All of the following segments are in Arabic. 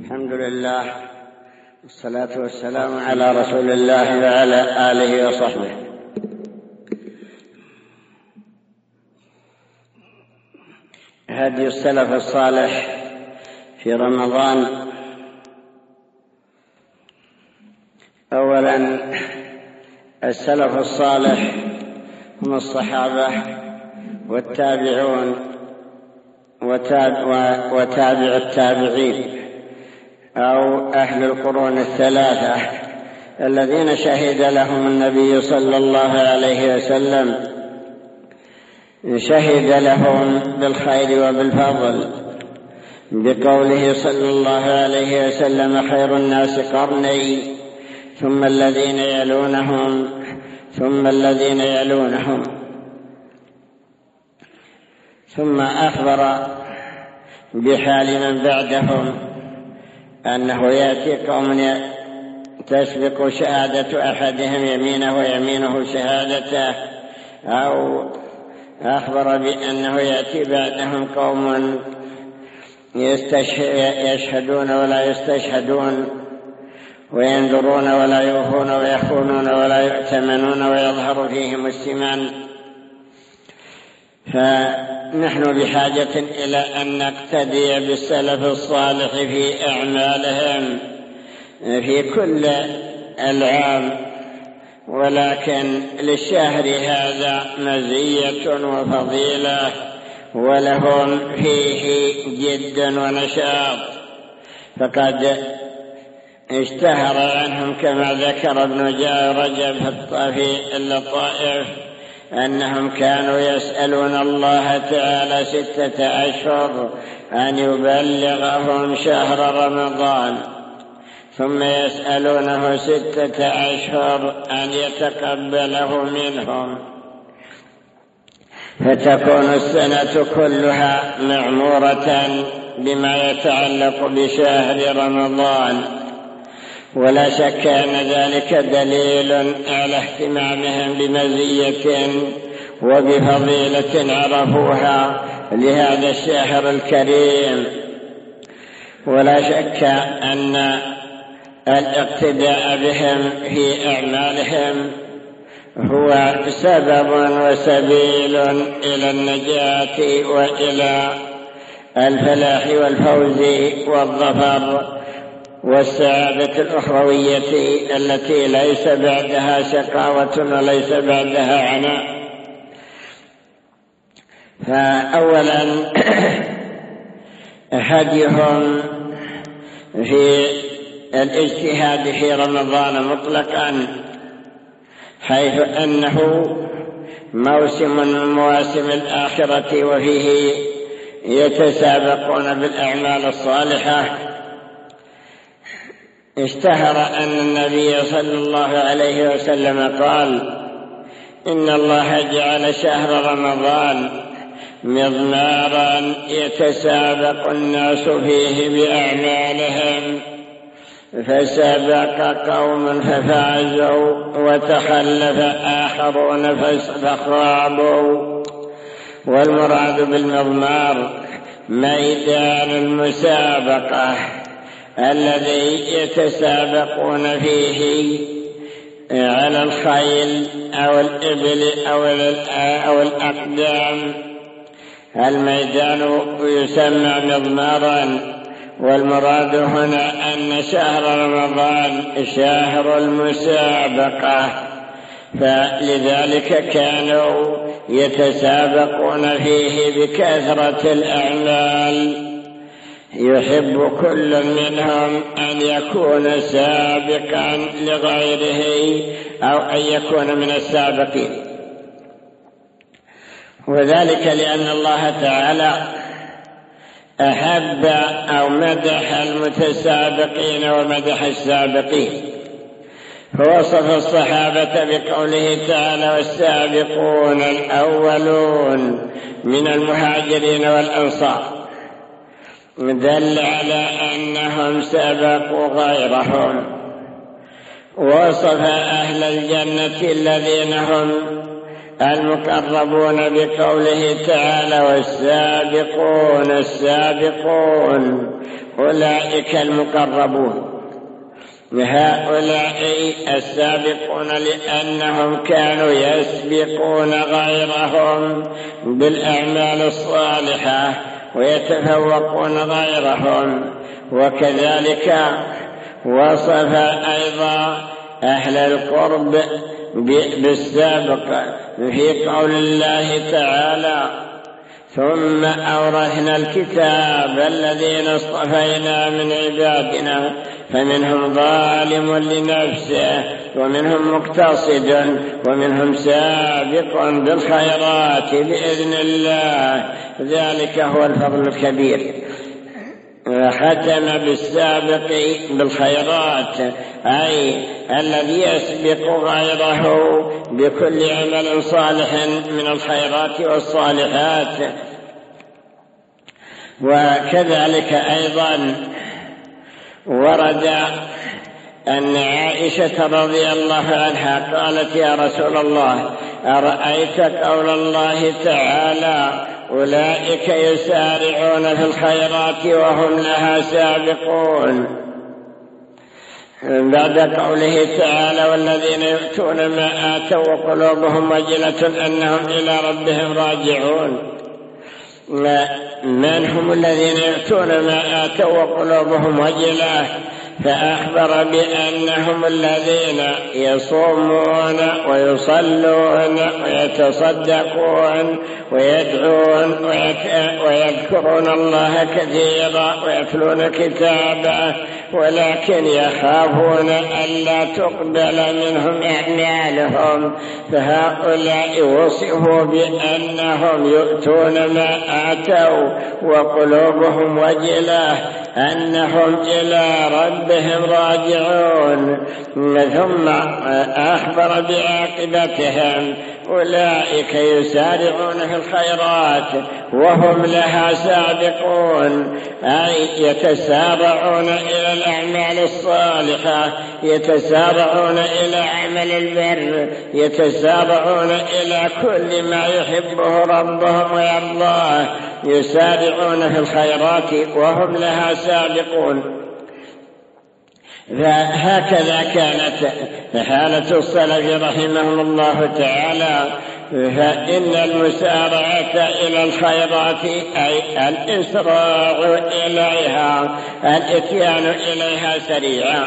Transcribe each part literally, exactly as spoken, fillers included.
الحمد لله والصلاة والسلام على رسول الله وعلى آله وصحبه. هدي السلف الصالح في رمضان: أولا السلف الصالح هم الصحابة والتابعون وتابع التابعين أو أهل القرون الثلاثة الذين شهد لهم النبي صلى الله عليه وسلم، شهد لهم بالخير وبالفضل بقوله صلى الله عليه وسلم: خير الناس قرني ثم الذين يلونهم ثم الذين يلونهم. ثم أخبر بحال من بعدهم أنه يأتي قوم تسبق شهادة أحدهم يمينه ويمينه شهادته، أو أخبر بأنه يأتي بعدهم قوم يشهدون ولا يستشهدون، وينذرون ولا يوفون، ويخونون ولا يؤتمنون، ويظهر فيهم السمان. فنحن بحاجة إلى أن نقتدي بالسلف الصالح في أعمالهم في كل العام، ولكن للشهر هذا مزية وفضيلة، ولهم فيه جد ونشاط. فقد اشتهر عنهم كما ذكر ابن رجب في اللطائف أنهم كانوا يسألون الله تعالى ستة أشهر أن يبلغهم شهر رمضان، ثم يسألونه ستة أشهر أن يتقبله منهم، فتكون السنة كلها معمورة بما يتعلق بشهر رمضان. ولا شك أن ذلك دليل على اهتمامهم بمزية وبفضيلة عرفوها لهذا الشهر الكريم. ولا شك أن الاقتداء بهم في أعمالهم هو سبب وسبيل إلى النجاة وإلى الفلاح والفوز والظفر والسعادة الأخروية التي ليس بعدها شقاوة وليس بعدها عناء. فأولا هديهم في الاجتهاد في رمضان مطلقا، حيث أنه موسم من مواسم الآخرة، وفيه يتسابقون بالأعمال الصالحة. اشتهر أن النبي صلى الله عليه وسلم قال: إن الله جعل شهر رمضان مضمارا يتسابق الناس فيه بأعمالهم، فسبق قوم ففازوا وتخلف آخرون فخابوا. والمراد بالمضمار ميدان المسابقة الذي يتسابقون فيه على الخيل أو الإبل أو الأقدام. الميدان يسمى مضمارا، والمراد هنا أن شهر رمضان شهر المسابقة، فلذلك كانوا يتسابقون فيه بكثرة الأعمال. يحب كل منهم أن يكون سابقا لغيره أو أن يكون من السابقين، وذلك لأن الله تعالى أحب أو مدح المتسابقين ومدح السابقين، فوصف الصحابة بقوله تعالى: والسابقون الأولون من المهاجرين والأنصار، دل على أنهم سبقوا غيرهم. وصف أهل الجنة الذين هم المقربون بقوله تعالى والسابقون السابقون أولئك المقربون. هؤلاء السابقون لأنهم كانوا يسبقون غيرهم بالأعمال الصالحة ويتفوقون غيرهم. وكذلك وصف أيضا أهل القرب بالسابق في قول الله تعالى ثم أورثنا الكتاب الذين اصطفينا من عبادنا فمنهم ظالم لنفسه ومنهم مقتصد ومنهم سابق بالخيرات بإذن الله ذلك هو الفضل الكبير. ختم بالسابق بالخيرات أي الذي يسبق غيره بكل عمل صالح من الخيرات والصالحات. وكذلك أيضا ورد أن عائشة رضي الله عنها قالت يا رسول الله أرأيت قول الله تعالى أولئك يسارعون في الخيرات وهم لها سابقون بعد قوله تعالى والذين يؤتون ما آتوا وقلوبهم وجلة أنهم إلى ربهم راجعون. من هم الذين يؤتون ما آتوا وقلوبهم وجلة؟ فأخبر بأنهم الذين يصومون ويصلون ويتصدقون ويدعون ويذكرون الله كثيرا ويتلون كتابه ولكن يخافون ألا تقبل منهم أعمالهم. فهؤلاء وصفوا بأنهم يؤتون ما آتوا وقلوبهم وجلة أنهم إلى ربهم راجعون. ثم أخبر بعاقبتهم أولئك يسارعون في الخيرات وهم لها سابقون أي يتسارعون إلى الأعمال الصالحة يتسارعون إلى عمل البر يتسارعون إلى كل ما يحبه ربهم ويرضاه يسارعون في الخيرات وهم لها سابقون. فهكذا كانت حالة السلف رحمهم الله تعالى. فإن المسارعة إلى الخيرات أي الإسراع إليها الإتيان إليها سريعا.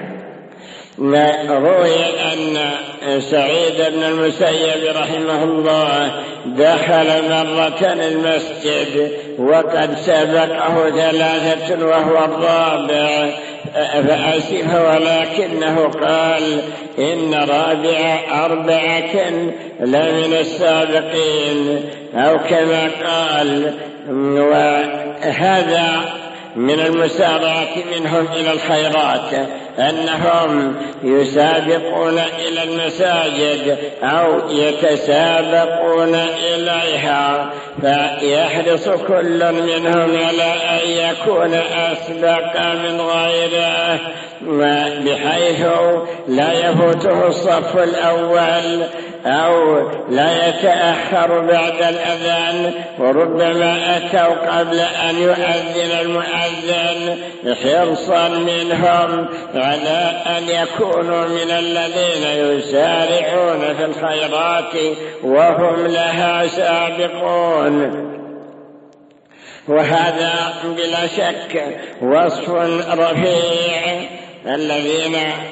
روي أن سعيد بن المسيب رحمه الله دخل مرة المسجد وقد سبقه ثلاثة وهو الرابع فأسف ولكنه قال إن رابع أربعة لمن السابقين أو كما قال. وهذا من المسارعة منهم إلى الخيرات أنهم يسابقون إلى المساجد أو يتسابقون إليها فيحرص كل منهم على أن يكون أسبق من غيره بحيث لا يفوته الصف الأول أو لا يتأخر بعد الأذان وربما أتوا قبل أن يؤذن المؤذن حرصا منهم على أن يكونوا من الذين يسارعون في الخيرات وهم لها سابقون. وهذا بلا شك وصف رفيع الذين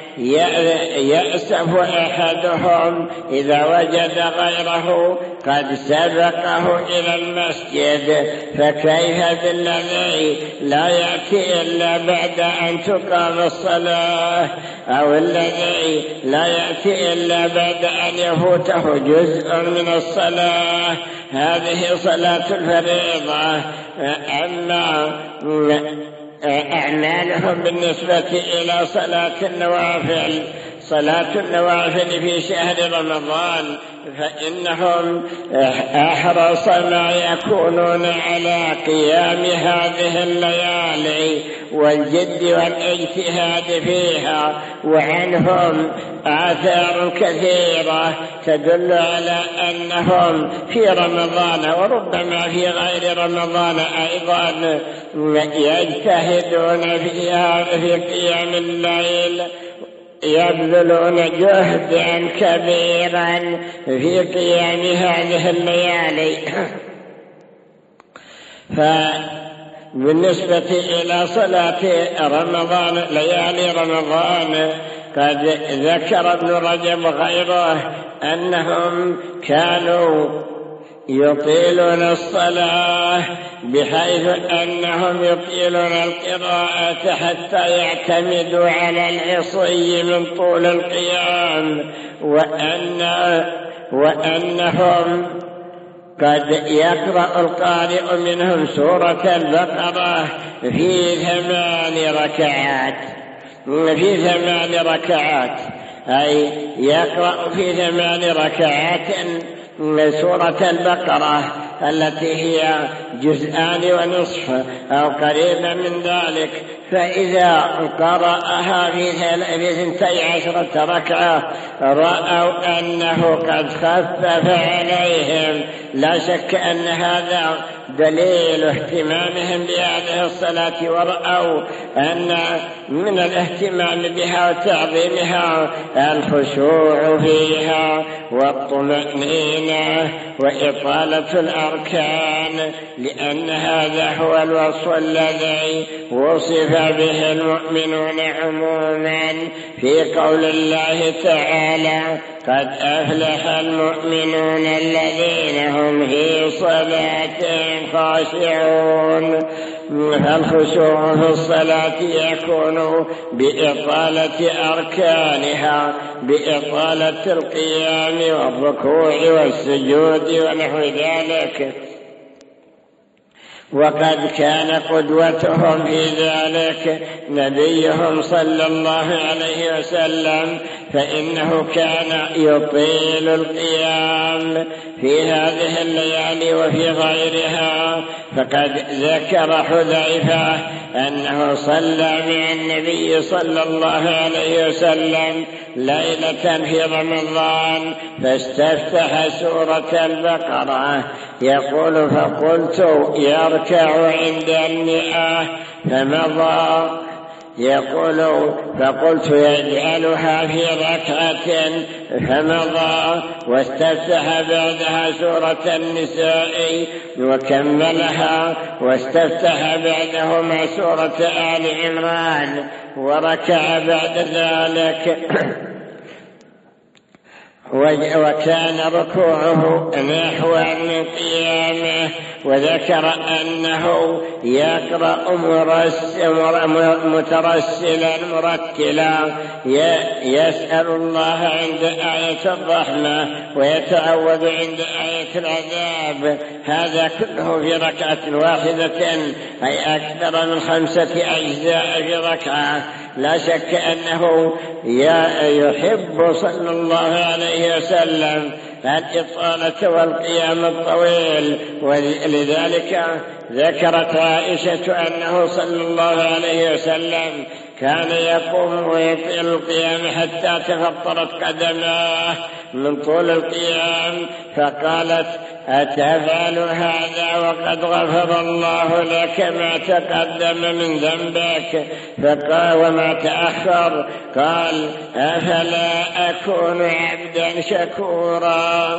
يأسف أحدهم إذا وجد غيره قد سبقه إلى المسجد فكيف بالذي لا يأتي إلا بعد أن تقام الصلاة أو الذي لا يأتي إلا بعد أن يفوته جزء من الصلاة هذه صلاة الفريضة. أما أعمالهم بالنسبة إلى صلاة النوافل صلاة النوافل في شهر رمضان فإنهم أحرص ما يكونون على قيام هذه الليالي والجد والاجتهاد فيها، وعنهم آثار كثيرة تدل على أنهم في رمضان وربما في غير رمضان أيضا يجتهدون فيها في قيام الليل، يبذلون جهدا كبيرا في قيام هذه الليالي. فبالنسبة إلى صلاة رمضان ليالي رمضان قد ذكر ابن رجب غيره أنهم كانوا يطيلون الصلاة بحيث أنهم يطيلون القراءة حتى يعتمدوا على العصي من طول القيام، وأن وأنهم قد يقرأ القارئ منهم سورة البقرة في ثمان ركعات في ثمان ركعات أي يقرأ في ثمان ركعات سورة البقرة التي هي جزءان ونصف أو قريبا من ذلك، فإذا قرأها في ثنتي عشرة ركعة رأوا أنه قد خفف عليهم. لا شك أن هذا دليل اهتمامهم بهذه الصلاة، ورأوا أن من الاهتمام بها وتعظيمها الخشوع فيها والطمأنينة وإطالة الأركان، لأن هذا هو الوصف الذي وصف به المؤمنون عموما في قول الله تعالى: قد أفلح المؤمنون الذين هم في صلاتهم خاشعون. فالخشوع في الصلاة يكون بإطالة أركانها، بإطالة القيام والركوع والسجود ونحو ذلك، وقد كان قدوتهم في ذلك نبيهم صلى الله عليه وسلم، فإنه كان يطيل القيام في هذه الليالي وفي غيرها. فقد ذكر حذيفة أنه صلى مع النبي صلى الله عليه وسلم ليلة في رمضان فاستفتح سورة البقرة، يقول: فقلت يركع عند المئة فمضى، يقول: فقلت يجعلها في ركعة فمضى، واستفتح بعدها سورة النساء وكملها، واستفتح بعدهما سورة آل عمران وركع بعد ذلك، وكان ركوعه نحو من قيامه. وذكر أنه يقرأ مترسلا مرتلا، يسأل الله عند آية الرحمة ويتعوذ عند آية العذاب، هذا كله في ركعة واحدة، أي أكثر من خمسة أجزاء في ركعة. لا شك أنه يحب صلى الله عليه وسلم الإطالة والقيام الطويل، ولذلك ذكرت عائشة أنه صلى الله عليه وسلم كان يقوم ويطيل القيام حتى تفطرت قدماه من طول القيام، فقالت: أتفعل هذا وقد غفر الله لك ما تقدم من ذنبك؟ فقال: وما تأخر؟ قال: أفلا أكون عبدا شكورا.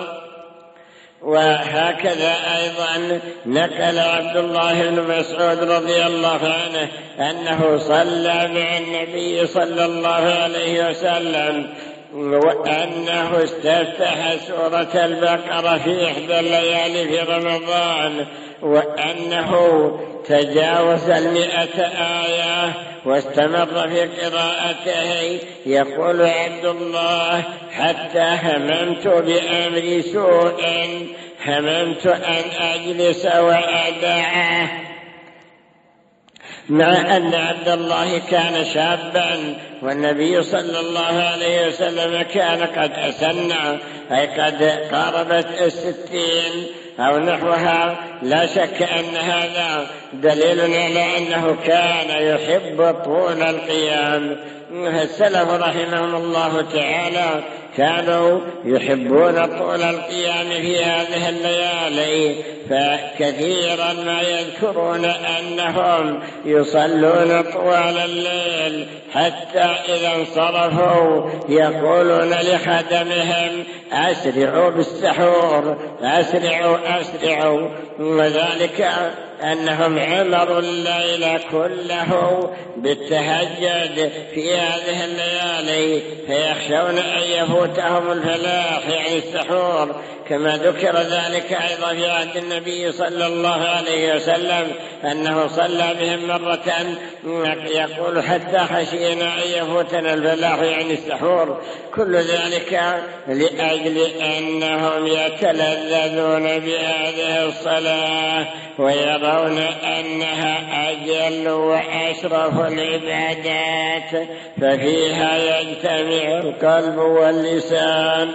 وهكذا أيضا نقل عبد الله بن مسعود رضي الله عنه أنه صلى مع النبي صلى الله عليه وسلم، وأنه استفتح سورة البقرة في إحدى الليالي في رمضان، وأنه تجاوز المئة آية واستمر في قراءته. يقول عبد الله: حتى هممت بأمر سوء، هممت أن أجلس وأدعه، مع أن عبد الله كان شابا والنبي صلى الله عليه وسلم كان قد أسن، أي قد قاربت الستين أو نحوها. لا شك أن هذا دليل على أنه كان يحب طول القيام. السلف رحمهم الله تعالى كانوا يحبون طول القيام في هذه الليالي، فكثيرا ما يذكرون أنهم يصلون طوال الليل حتى إذا انصرفوا يقولون لخدمهم أسرعوا بالسحور، أسرعوا أسرعوا. وذلك أنهم عمروا الليل كله بالتهجد في هذه الليالي، فيخشون أن يفوتهم الفلاح يعني السحور، كما ذكر ذلك أيضا في عهد النبي صلى الله عليه وسلم أنه صلى بهم مرة يقول حتى خشينا أن يفوتنا الفلاح يعني السحور. كل ذلك لأجل أنهم يتلذذون بهذه الصلاة ويرون أنها أجل وأشرف العبادات، ففيها يجتمع القلب واللسان،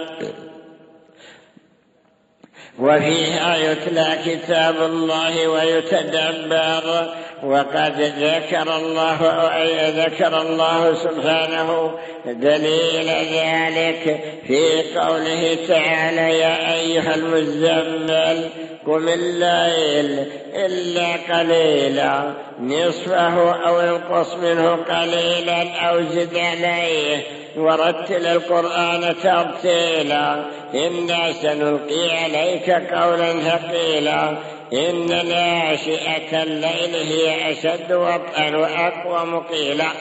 وفيها يتلى كتاب الله ويتدبر. وقد ذكر الله ذكر الله سبحانه دليل ذلك في قوله تعالى: يا أيها المزمل قم الليل إلا قليلا نصفه أو انقص منه قليلا أو زد عليه ورتل القرآن ترتيلا إنا سنلقي عليك قولا ثقيلا إن ناشئة الليل هي أشد وطئا وأقوم قيلا.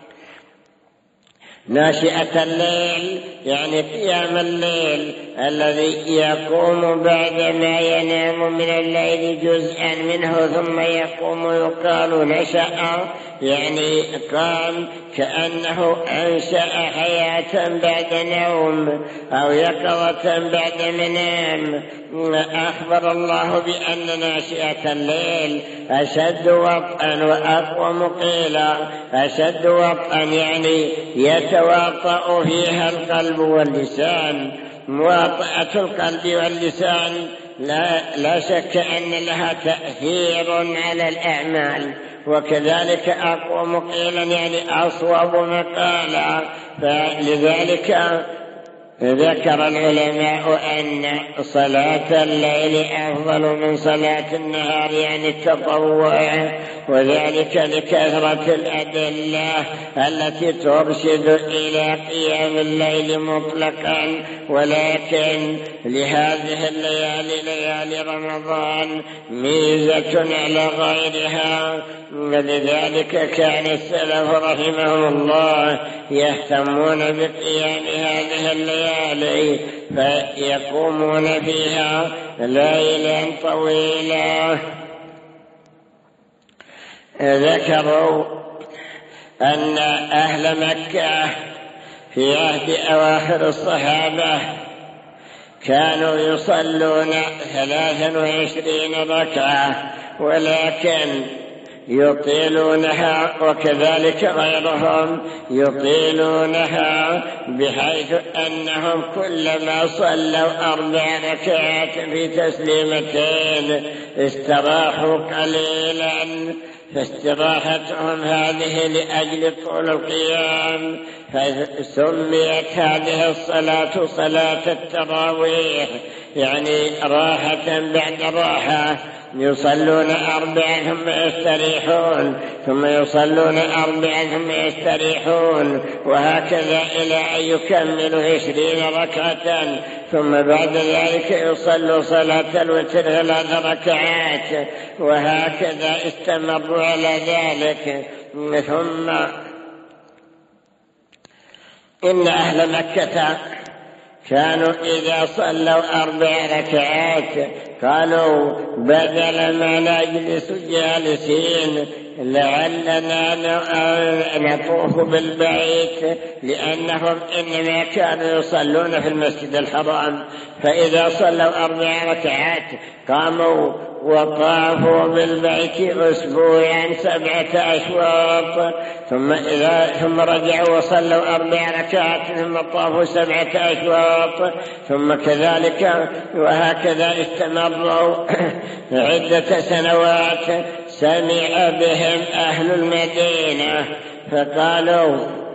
ناشئة الليل يعني قيام الليل الذي يقوم بعدما ينام من الليل جزءا منه ثم يقوم يقال نشأ، يعني قام كأنه أنشأ حياة بعد نوم أو يقظة بعد منام. أخبر الله بأن ناشئة الليل أشد وطئا وأقوم قيلا. أشد وطئا يعني يتواطأ فيها القلب واللسان. مواطأة القلب واللسان لا, لا شك أن لها تأثير على الأعمال، وكذلك أقوم قيلا يعني أصوب مقالا. فلذلك ذكر العلماء أن صلاة الليل أفضل من صلاة النهار يعني التطوع، وذلك لكثرة الأدلة التي ترشد إلى قيام الليل مطلقا. ولكن لهذه الليالي ليالي رمضان ميزة على غيرها، ولذلك كان السلف رحمهم الله يهتمون بقيام هذه الليالي فيقومون فيها ليلا طويلا. ذكروا أن أهل مكة في عهد أواخر الصحابة كانوا يصلون ثلاثا وعشرين ركعة ولكن يطيلونها، وكذلك غيرهم يطيلونها، بحيث أنهم كلما صلوا أربع ركعات في تسليمتين استراحوا قليلا، فاستراحتهم هذه لأجل طول القيام، فسميت هذه الصلاة صلاة التراويح، يعني راحة بعد راحة. يصلون أربعا ثم يستريحون، ثم يصلون أربعا ثم يستريحون، وهكذا إلى أن يكملوا عشرين ركعة، ثم بعد ذلك يصلوا صلاة الوتر ثلاث ركعات، وهكذا استمروا على ذلك. ثم إن أهل مكة كانوا إذا صلوا أربع ركعات قالوا بدل ما نجلس جالسين لعلنا نطوف بالبيت، لأنهم إنما كانوا يصلون في المسجد الحرام، فإذا صلوا أربع ركعات قاموا وطافوا بالبيت أسبوعا سبعة أشواط، ثم إذا ثم رجعوا وصلوا أربع ركعات، ثم طافوا سبعة أشواط، ثم كذلك وهكذا استمروا عدة سنوات. سمع بهم أهل المدينة فقالوا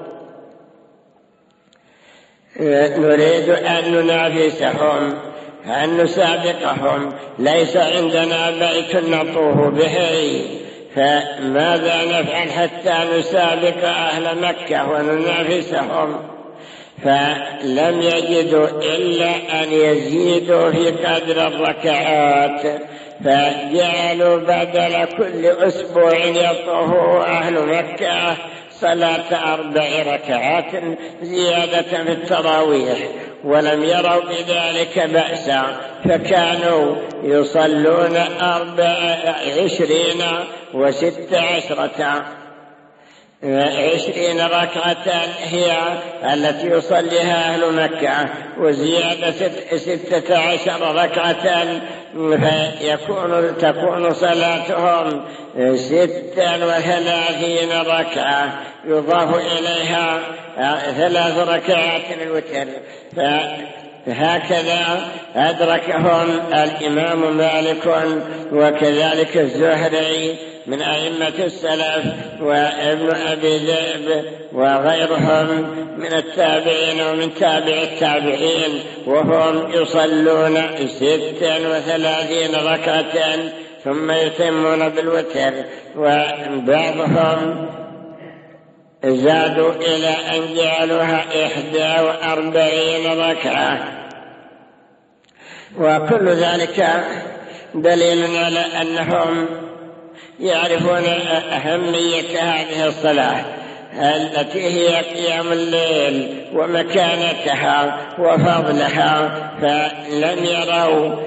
نريد أن ننافسهم، أن نسابقهم، ليس عندنا بيت نطوف به، فماذا نفعل حتى نسابق أهل مكة وننافسهم؟ فلم يجدوا إلا أن يزيدوا في قدر الركعات، فجعلوا بدل كل أسبوع يطوف أهل مكة صلاة أربع ركعات زيادة في التراويح، ولم يروا بذلك بأسا، فكانوا يصلون أربع عشرين وست عشرة عشرين ركعة هي التي يصليها أهل مكة، وزيادة ست ستة عشر ركعة، فيكون تكون صلاتهم ستا وثلاثين ركعة يضاف إليها ثلاث ركعات الوتر. فهكذا أدركهم الإمام مالك وكذلك الزهري من أئمة السلف وابن أبي ذئب وغيرهم من التابعين ومن تابع التابعين، وهم يصلون ستا وثلاثين ركعة ثم يتمون بالوتر، وبعضهم زادوا إلى أن جعلوها إحدى وأربعين ركعة. وكل ذلك دليل على أنهم يعرفون أهمية هذه الصلاة التي هي قيام الليل ومكانتها وفضلها، فلم يروا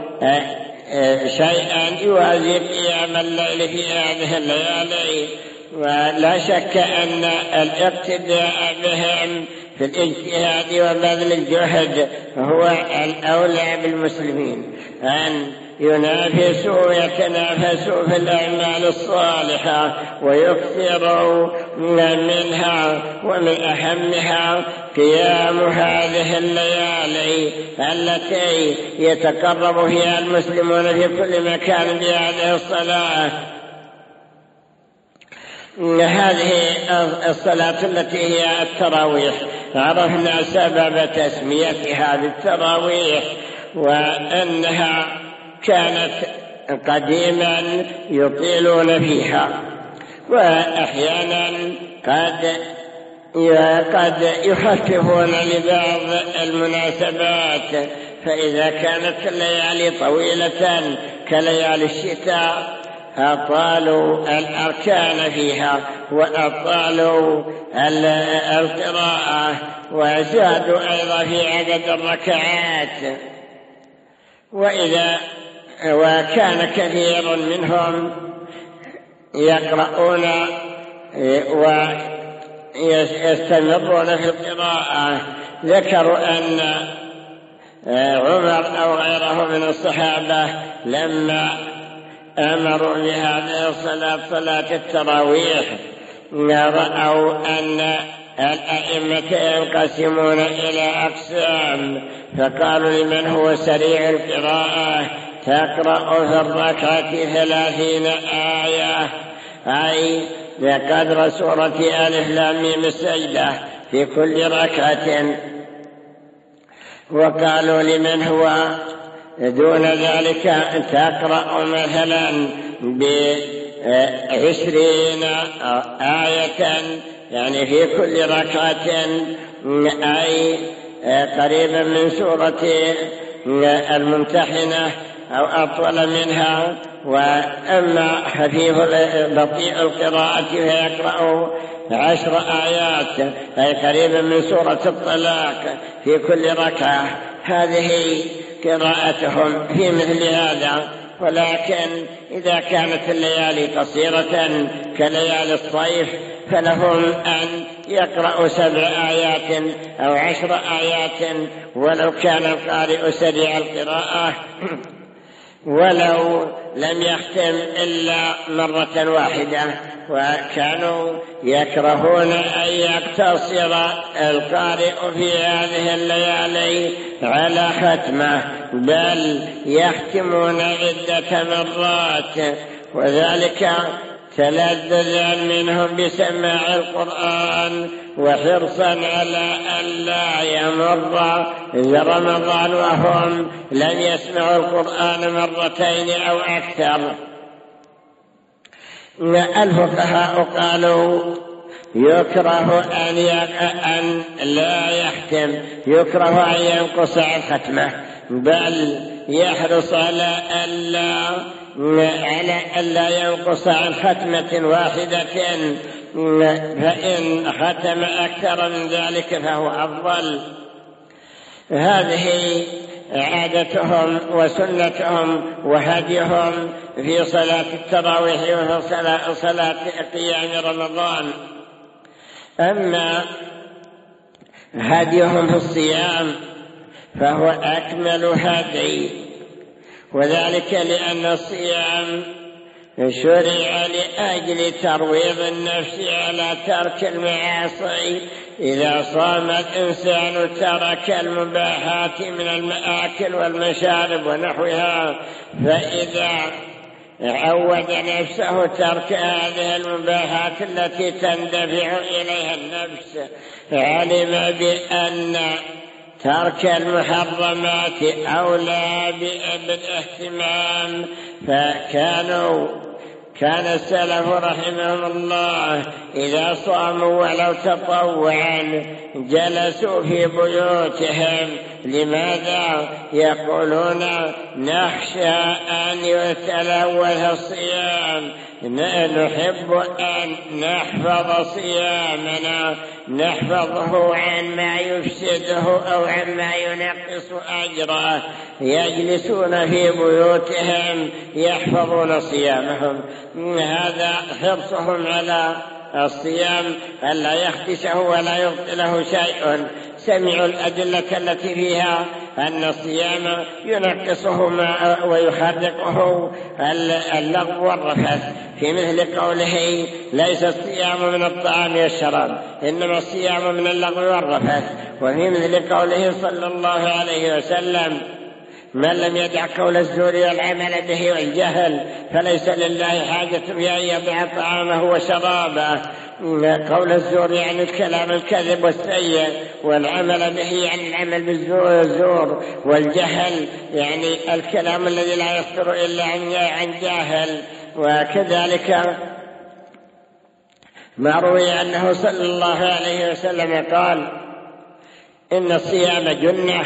شيئا يوازي قيام الليل في هذه الليالي. ولا شك أن الاقتداء بهم في الاجتهاد وبذل الجهد هو الأولى بالمسلمين، أن ينافسوا ويتنافسوا في الأعمال الصالحة ويكثروا منها، ومن أهمها قيام هذه الليالي التي يتقرب فيها المسلمون في كل مكان بهذه الصلاة. هذه الصلاة التي هي التراويح عرفنا سبب تسميتها بالتراويح، وأنها كانت قديما يطيلون فيها، وأحيانا قد قد يخففون لبعض المناسبات، فإذا كانت الليالي طويلة كليالي الشتاء أطالوا الأركان فيها وأطالوا القراءة وزادوا أيضا في عدد الركعات. وإذا وكان كثير منهم يقرؤون ويستمرون في القراءة. ذكروا أن عمر أو غيره من الصحابة لما أمروا بهذه الصلاة صلاة التراويح رأوا أن الأئمة ينقسمون إلى أقسام، فقالوا لمن هو سريع القراءة تقرأ في الركعة ثلاثين آية، أي بقدر سورة ألف لام ميم السجدة في كل ركعة. وقالوا لمن هو دون ذلك تقرأ مثلا بعشرين آية، يعني في كل ركعة، أي قريبا من سورة الممتحنة أو أطول منها. وأما خفيف بطيء القراءة فيقرأ عشر آيات، أي قريبا من سورة الطلاق في كل ركعة. هذه قراءتهم في مثل هذا. ولكن إذا كانت الليالي قصيرة كليالي الصيف فلهم أن يقرأوا سبع آيات أو عشر آيات ولو كان القارئ سريع القراءة. ولو لم يختم إلا مرة واحدة. وكانوا يكرهون أن يقتصر القارئ في هذه الليالي على ختمه، بل يختمون عدة مرات، وذلك تلذذا منهم بسماع القرآن وحرصا على أن لا يمر رمضان وهم لم يسمعوا القرآن مرتين أو أكثر. الفقهاء قالوا يكره أن, أن لا يختم، يكره أن ينقص عن ختمه، بل يحرص على ألا على ألا ينقص عن ختمة واحدة، فإن ختم أكثر من ذلك فهو أفضل. هذه عادتهم وسنتهم وهديهم في صلاة التراويح وفي صلاة قيام رمضان. أما هديهم في الصيام فهو أكمل هدي، وذلك لأن الصيام شرع لأجل ترويض النفس على ترك المعاصي. إذا صام الإنسان ترك المباحات من المآكل والمشارب ونحوها، فإذا عود نفسه ترك هذه المباحات التي تندفع إليها النفس، علم بأن ترك المحرمات أولى بالاهتمام. فكانوا كان السلف رحمهم الله إذا صاموا ولو تطوعا جلسوا في بيوتهم. لماذا؟ يقولون نخشى أن يتلوث الصيام، نحب أن نحفظ صيامنا، نحفظه عما يفسده أو عما ينقص أجره. يجلسون في بيوتهم يحفظون صيامهم. هذا حرصهم على الصيام ألا يخدشه ولا يبطله شيء. سمعوا الأدلة التي فيها أن الصيام ينقصه ويخرقه اللغو والرفث، في مثل قوله ليس الصيام من الطعام والشراب إنما الصيام من اللغو والرفث، وفي مثل قوله صلى الله عليه وسلم من لم يدع قول الزور والعمل به والجهل فليس لله حاجة في أن يدع طعامه وشرابه. قول الزور يعني الكلام الكذب والسيء، والعمل به يعني العمل بالزور، والجهل يعني الكلام الذي لا يصدر إلا عن جاهل. وكذلك ما روي أنه صلى الله عليه وسلم قال إن الصيام جنة،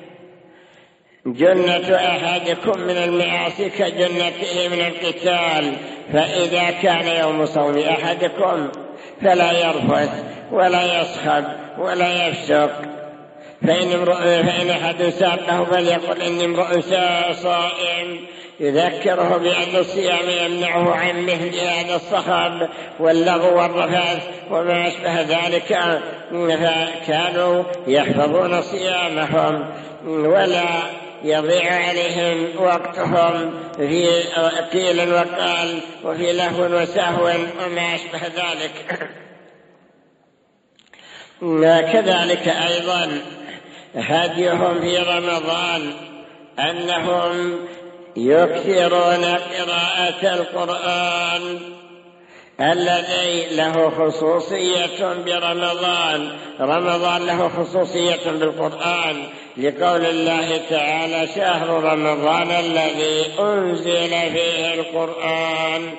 جنة أحدكم من المعاصي كجنته من القتال، فإذا كان يوم صوم أحدكم فلا يرفث ولا يصخب ولا يفسق، فإن, فإن أحد سابه فليقل إني امرؤ صائم، يذكره بأن الصيام يمنعه عن مثل هذا الصخب واللغو والرفث وما أشبه ذلك. فكانوا يحفظون صيامهم ولا يضيع عليهم وقتهم في قيل وقال وفي لهو وسهو وما أشبه ذلك. كذلك أيضا هديهم في رمضان أنهم يكثرون قراءة القرآن الذي له خصوصية برمضان. رمضان له خصوصية بالقرآن لقول الله تعالى شهر رمضان الذي أنزل فيه القرآن.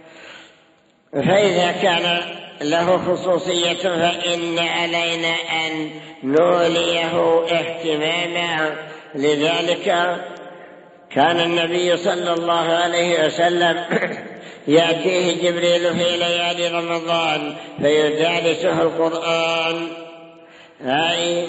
فإذا كان له خصوصية فإن علينا أن نوليه اهتماما. لذلك كان النبي صلى الله عليه وسلم يأتيه جبريل في ليالي رمضان فيدارسه القرآن، أي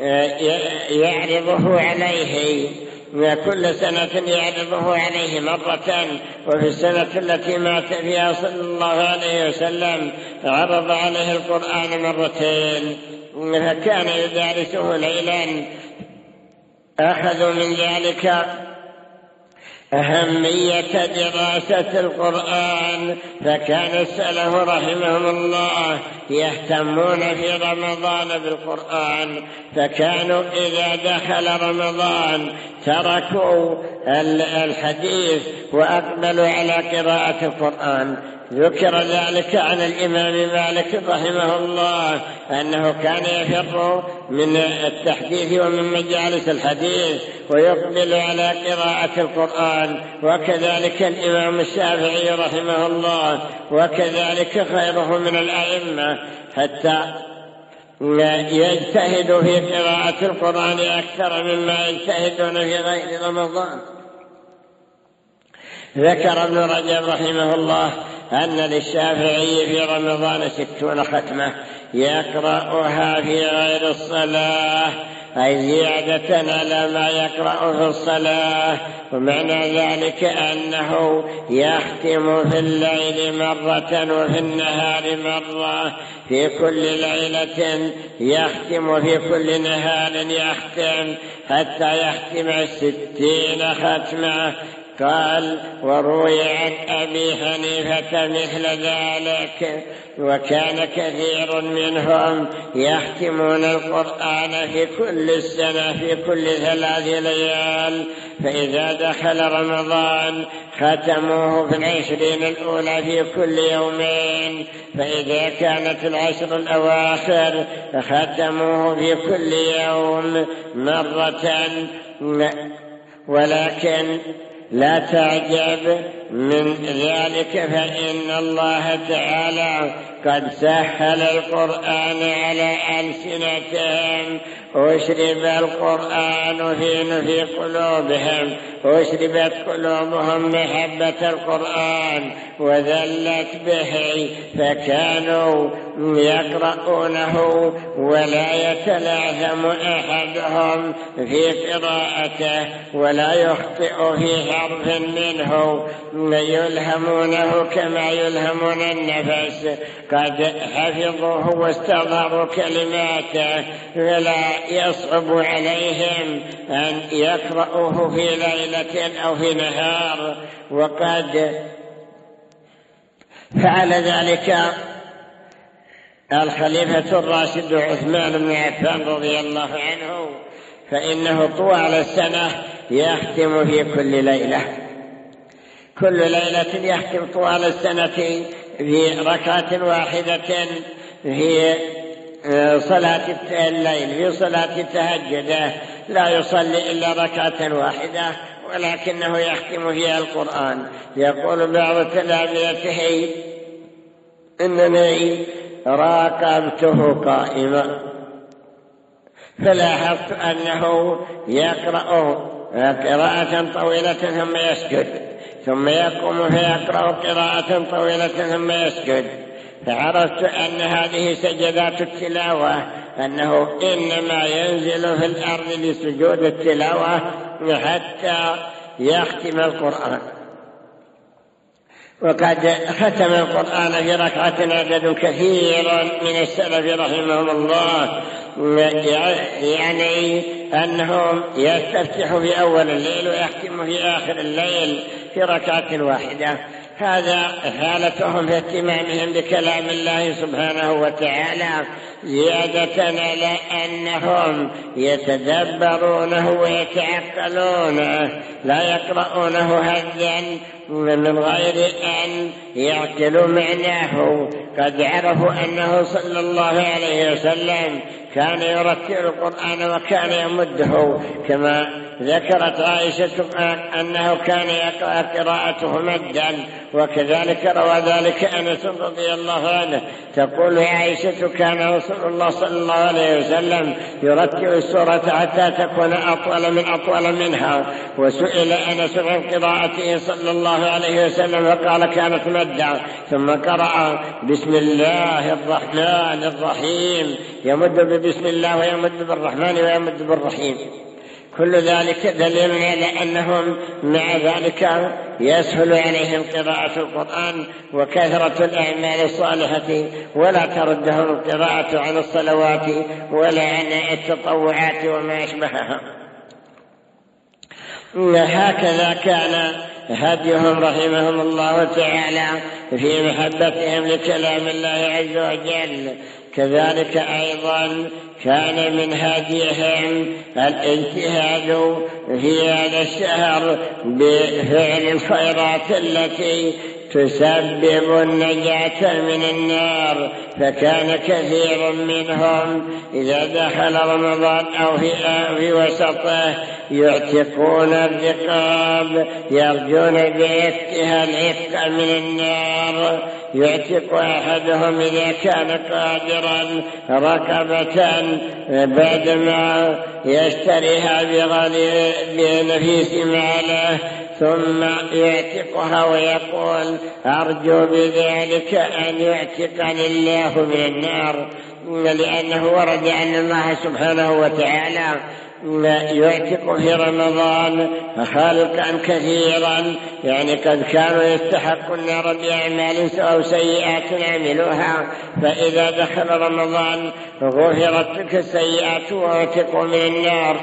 يعرضه عليه، وكل سنة يعرضه عليه مرة، وفي السنة التي مات فيها صلى الله عليه وسلم عرض عليه القرآن مرتين، فكان يدارسه ليلا. أخذوا من ذلك أهمية دراسة القرآن، فكان السلف رحمهم الله يهتمون في رمضان بالقرآن، فكانوا إذا دخل رمضان تركوا الحديث وأقبلوا على قراءة القرآن. ذكر ذلك عن الإمام مالك رحمه الله أنه كان يفر من التحديث ومن مجالس الحديث ويقبل على قراءة القرآن، وكذلك الإمام الشافعي رحمه الله، وكذلك خيره من الأئمة، حتى يجتهد في قراءة القرآن أكثر مما يجتهدون في غير رمضان. ذكر ابن رجب رحمه الله أن للشافعي في رمضان ستون ختمة يقرأها في غير الصلاة، أي زيادة على ما يقرأ في الصلاة. ومعنى ذلك أنه يختم في الليل مرة وفي النهار مرة، في كل ليلة يختم، في كل نهار يختم، حتى يختم الستين ختمة. قال: وروي عن أبي حنيفة مثل ذلك، وكان كثير منهم يختمون القرآن في كل السنة في كل ثلاث ليال، فإذا دخل رمضان ختموه في العشرين الأولى في كل يومين، فإذا كانت العشر الأواخر ختموه في كل يوم مرة. ولكن لا تعجب من ذلك، فإن الله تعالى قد سهل القرآن على ألسنتهم، أشرب القرآن في قلوبهم، أشربت قلوبهم محبة القرآن وذلت به، فكانوا يقرؤونه ولا يتلعثم أحدهم في قراءته ولا يخطئ في حرف منه، يلهمونه كما يلهمون النفس، قد حفظوه واستظهروا كلماته، فلا يصعب عليهم أن يقرأوه في ليلة أو في نهار. وقد فعل ذلك الخليفة الراشد عثمان بن عفان رضي الله عنه، فإنه طوال السنة يختم في كل ليلة، كل ليلة يختم طوال السنة في ركعة واحدة في صلاة الليل، في صلاة التهجد لا يصلي إلا ركعة واحدة، ولكنه يختم فيها القرآن. يقول بعض تلامذته: إنني راقبته قائما فلاحظت أنه يقرأ قراءة طويلة ثم يسجد، ثم يقوم فيقرأ قراءة طويلة ثم يسجد، فعرفت أن هذه سجدات التلاوة، أنه إنما ينزل في الأرض لسجود التلاوة حتى يختم القرآن. وقد ختم القرآن في ركعة عدد كثير من السلف رحمهم الله، يعني أنهم يستفتح في أول الليل ويختم في آخر الليل في ركعة واحدة. هذا حالتهم في اهتمامهم بكلام الله سبحانه وتعالى، زيادة على أنهم يتدبرونه ويتعقلونه، لا يقرؤونه هزا من غير أن يعقلوا معناه. قد عرفوا أنه صلى الله عليه وسلم كان يرتل القرآن وكان يمده، كما ذكرت عائشة أنه كان يقرأ قراءته مدا، وكذلك روى ذلك أنس رضي الله عنه. تقول عائشة: كان رسول الله صلى الله عليه وسلم يرتل السورة حتى تكون أطول من أطول منها. وسئل أنس عن قراءته صلى الله عليه وسلم فقال: كانت مدا، ثم قرأ: بسم الله الرحمن الرحيم، يمد ببسم الله ويمد بالرحمن ويمد بالرحيم. كل ذلك دليل على أنهم مع ذلك يسهل عليهم قراءة القرآن وكثرة الأعمال الصالحة، ولا تردهم القراءة عن الصلوات ولا عن التطوعات وما أشبهها. هكذا كان هديهم رحمهم الله تعالى في محبتهم لكلام الله عز وجل. كذلك أيضا كان من هديهم الاجتهاد في هذا الشهر بفعل الخيرات التي تسبب النجاة من النار، فكان كثير منهم إذا دخل رمضان أو في, في وسطه يعتقون الرقاب، يرجون بعتقها العتق من النار. يعتق أحدهم إذا كان قادرا رقبة بعدما يشتريها بنفيس ماله، ثم يعتقها ويقول أرجو بذلك أن يعتقني الله من النار، لأنه ورد أن الله سبحانه وتعالى يعتق في رمضان خلقا كثيرا، يعني قد كانوا يستحقون النار بأعمال أو سيئات عملوها، فإذا دخل رمضان غفرت تلك السيئات وعتقوا من النار.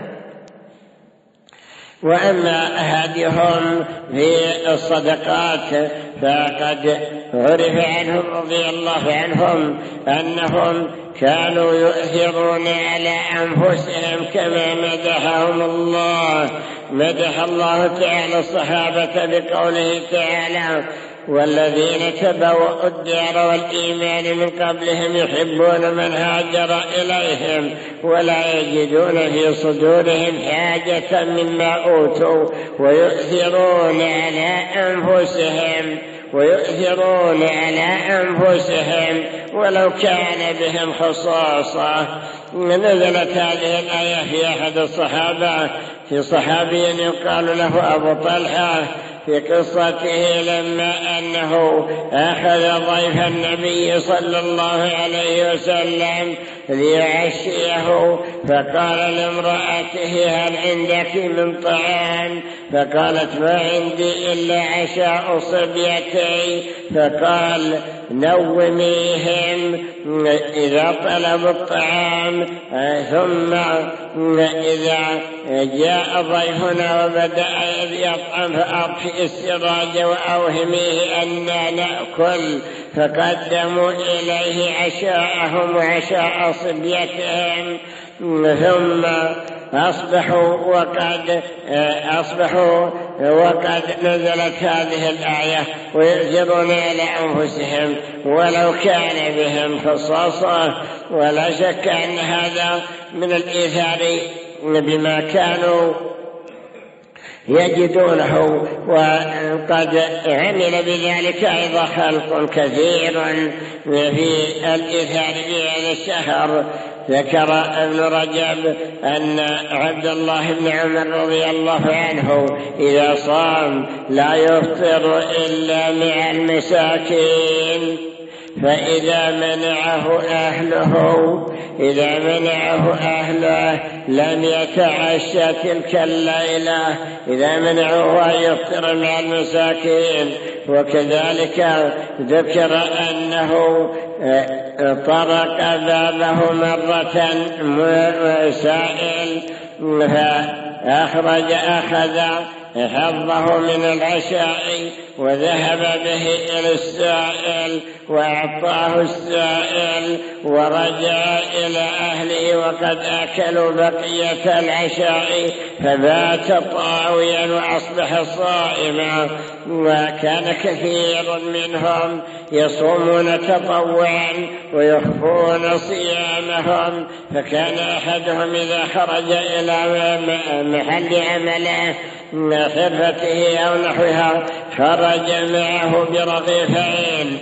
وأما هديهم في الصدقات فقد عرف عنهم رضي الله عنهم أنهم كانوا يؤثرون على أنفسهم كما مدحهم الله. مدح الله تعالى الصحابة بقوله تعالى: والذين تبوأوا الدار والإيمان من قبلهم يحبون من هاجر إليهم ولا يجدون في صدورهم حاجة مما أوتوا ويؤثرون على أنفسهم ويؤثرون على أنفسهم ولو كان بهم خصاصة. نزلت هذه الآية في أحد الصحابة، في صحابي يقال له أبو طلحة، في قصته لما أنه أخذ ضيف النبي صلى الله عليه وسلم ليعشيه، فقال لامرأته: هل عندك من طعام؟ فقالت: ما عندي إلا عشاء صبيتي. فقال: نوميهم إذا طلبوا الطعام، ثم إذا جاء ضيفنا وبدأ يطعم فأطفئ السراج وأوهميه أننا نأكل. فقدموا إليه عشاءهم وعشاء صبيتهم، ثم أصبحوا وقد أصبحوا وقد نزلت هذه الآية: ويؤثرون على أنفسهم ولو كان بهم خصاصة. ولا شك أن هذا من الإيثار بما كانوا يجدونه، وقد عمل بذلك أيضا خلق كثير في الإيثار بهذا الشهر. ذكر ابن رجب أن عبد الله بن عمر رضي الله عنه إذا صام لا يفطر إلا مع المساكين، فإذا منعه أهله إذا منعه أهله لم يتعشى تلك الليلة، إذا منعه أن يفطر مع المساكين. وكذلك ذكر أنه طرق بابه مرة سائل فأخرج أخذ حظه من العشاء وذهب به إلى السائل وأعطاه السائل، ورجع إلى أهله وقد أكلوا بقية العشاء، فبات طاويا وأصبح صائما. وكان كثير منهم يصومون تطوعا ويخفون صيامهم، فكان أحدهم إذا خرج إلى محل عمله حرفته أو نحوها خرج معه برغيفين،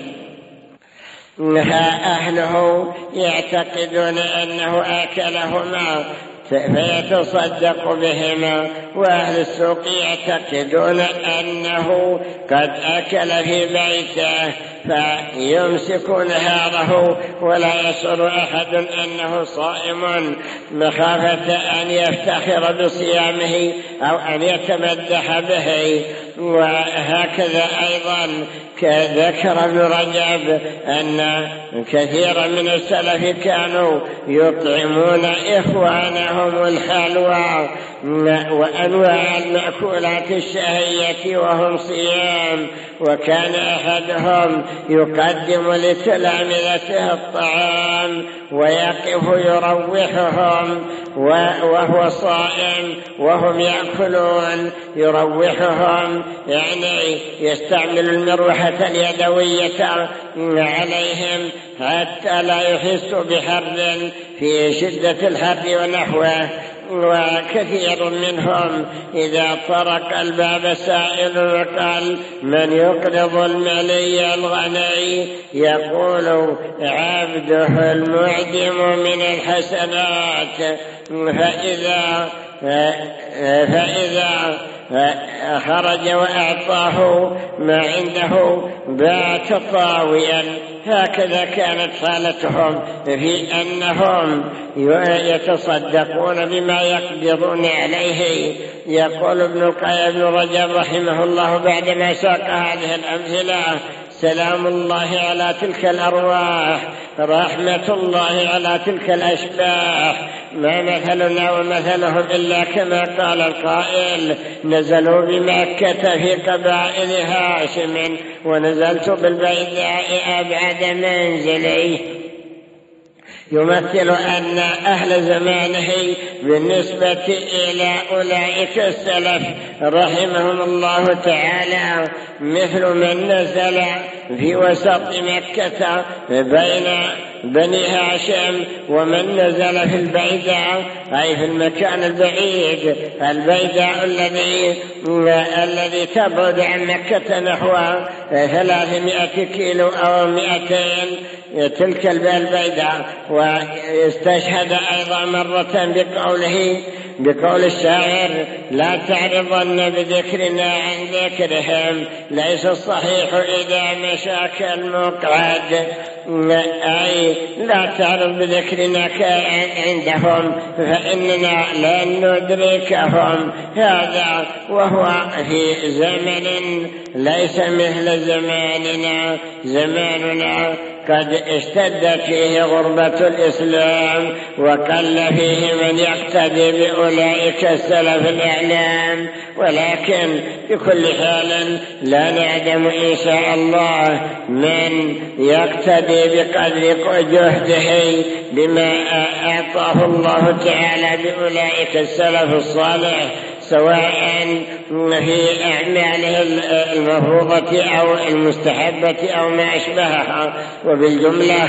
أهله يعتقدون أنه أكلهما فيتصدق بهما، وأهل السوق يعتقدون أنه قد أكل في بيته فيمسك نهاره ولا يشعر أحد أنه صائم، مخافة أن يفتخر بصيامه أو أن يتمدح به. وهكذا أيضا ذكر ابن رجب أن كثيرا من السلف كانوا يطعمون إخوانهم الحلوى وأنواع المأكولات الشهية وهم صيام، وكان أحدهم يقدم لتلامذته الطعام ويقف يروحهم وهو صائم وهم يأكلون، يروحهم يعني يستعمل المروحة اليدوية عليهم حتى لا يحسوا بحر في شدة الحر ونحوه. وكثير منهم إذا طرق الباب سائل وقال من يقرض الملي الغني يقول عبده المعدم من الحسنات، فإذا فإذا خرج وأعطاه ما عنده بات طاويا. هكذا كانت حالتهم في أنهم يتصدقون بما يقدرون عليه. يقول ابن القيم بن رجب رحمه الله بعدما ساق هذه الأمثلة: سلام الله على تلك الأرواح، رحمة الله على تلك الأشباح، ما مثلنا ومثلهم إلا كما قال القائل: نزلوا بمكة في قبائل هاشم ونزلت بالبيداء أبعد منزلي. يمثل أن أهل زمانه بالنسبة إلى أولئك السلف رحمهم الله تعالى مثل من نزل في وسط مكة بين بني هاشم ومن نزل في البيداء، أي في المكان البعيد، البيداء الذي الذي تبعد عن مكة نحو ثلاثمائة كيلو أو مئتين، تلك البيداء. واستشهد أيضا مرة بقوله بقول الشاعر: لا تعرضن بذكرنا عن ذكرهم، ليس الصحيح إذا مشاك المقعد، أي لا تعرض بذكرنا عندهم فإننا لن ندركهم. هذا وهو في زمن ليس مثل زماننا. زماننا قد اشتد فيه غربة الإسلام وقل فيه من يقتدي بأولئك السلف الأعلام، ولكن بكل حال لا نعدم إن شاء الله من يقتدي بقدر جهده بما أعطاه الله تعالى بأولئك السلف الصالح، سواء في أعماله المفروضة أو المستحبة أو ما أشبهها. وبالجملة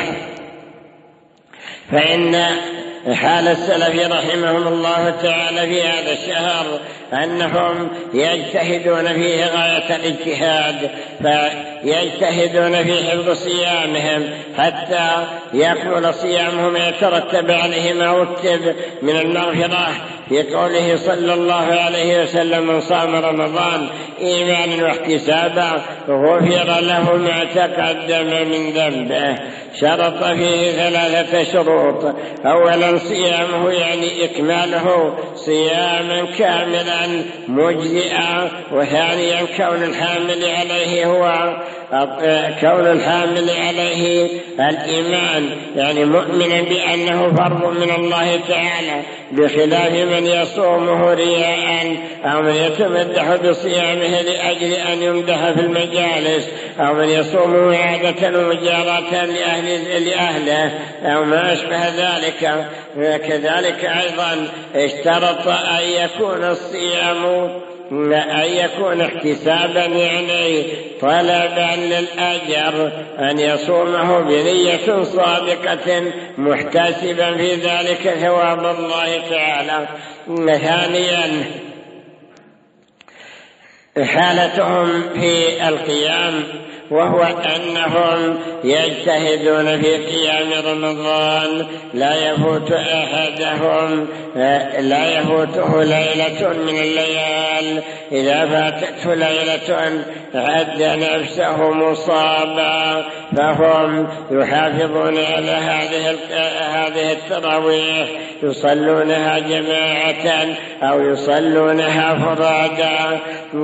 فإن حال السلف رحمهم الله تعالى في هذا الشهر أنهم يجتهدون فيه غاية الاجتهاد، فيجتهدون في حفظ صيامهم حتى يكمل صيامهم يترتب عليه ما رتب من المغفرة، في قوله صلى الله عليه وسلم: من صام رمضان إيمانا واحتسابا غفر له ما تقدم من ذنبه. شرط فيه ثلاثة شروط: أولا صيامه يعني إكماله صياما كاملا مجزئا، وثانيا كون الحامل عليه هو كون الحامل عليه الإيمان، يعني مؤمنا بأنه فرض من الله تعالى، بخلاف من يصومه رياء أو من يتمدح بصيامه لأجل أن يمدح في المجالس، أو من يصومه عادة ومجاراة لأهل لأهله أو ما أشبه ذلك. كذلك أيضا اشترط أن يكون الصيام أن يكون احتسابا، يعني طلبا للأجر، أن يصومه بنية صادقة محتسبا في ذلك ثواب الله تعالى. ثانيا حالتهم في القيام وهو أنهم يجتهدون في قيام رمضان، لا يفوت أحدهم لا يفوته ليلة من الليال، إذا فاتته ليلة عد نفسه مصابا، فهم يحافظون على هذه هذه التراويح، يصلونها جماعة أو يصلونها فرادا.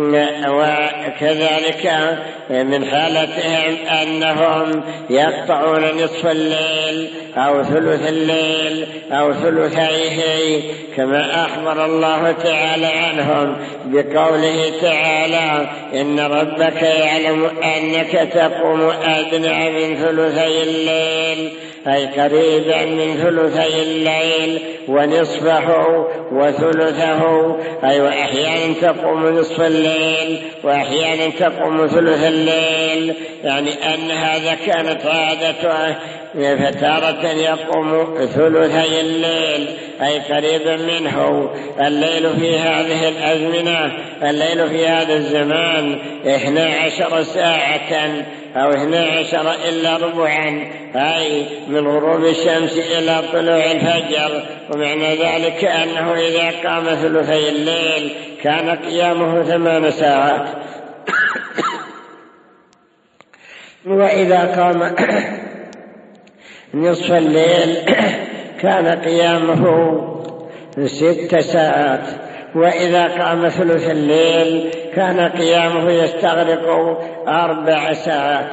وكذلك من حالتهم أنهم يقطعون نصف الليل أو ثلث الليل أو ثلثيه، كما أخبر الله تعالى عنهم بقوله تعالى: إن ربك يعلم أنك تقوم أدنى من ثلثي الليل، أي قريبا من ثلثي الليل ونصفه وثلثه، أي وأحيانا تقوم نصف الليل وأحيانا تقوم ثلث الليل، يعني أن هذا كانت عادته، فتارة يقوم ثلثي الليل أي قريبا منه. الليل في هذه الأزمنة، الليل في هذا الزمان اثنا عشر ساعة أو اثنا عشر إلا ربعا، أي من غروب الشمس إلى طلوع الفجر. ومعنى ذلك أنه إذا قام ثلثي الليل كان قيامه ثمان ساعات، وإذا قام نصف الليل كان قيامه ست ساعات، وإذا قام ثلث الليل كان قيامه يستغرق أربع ساعات.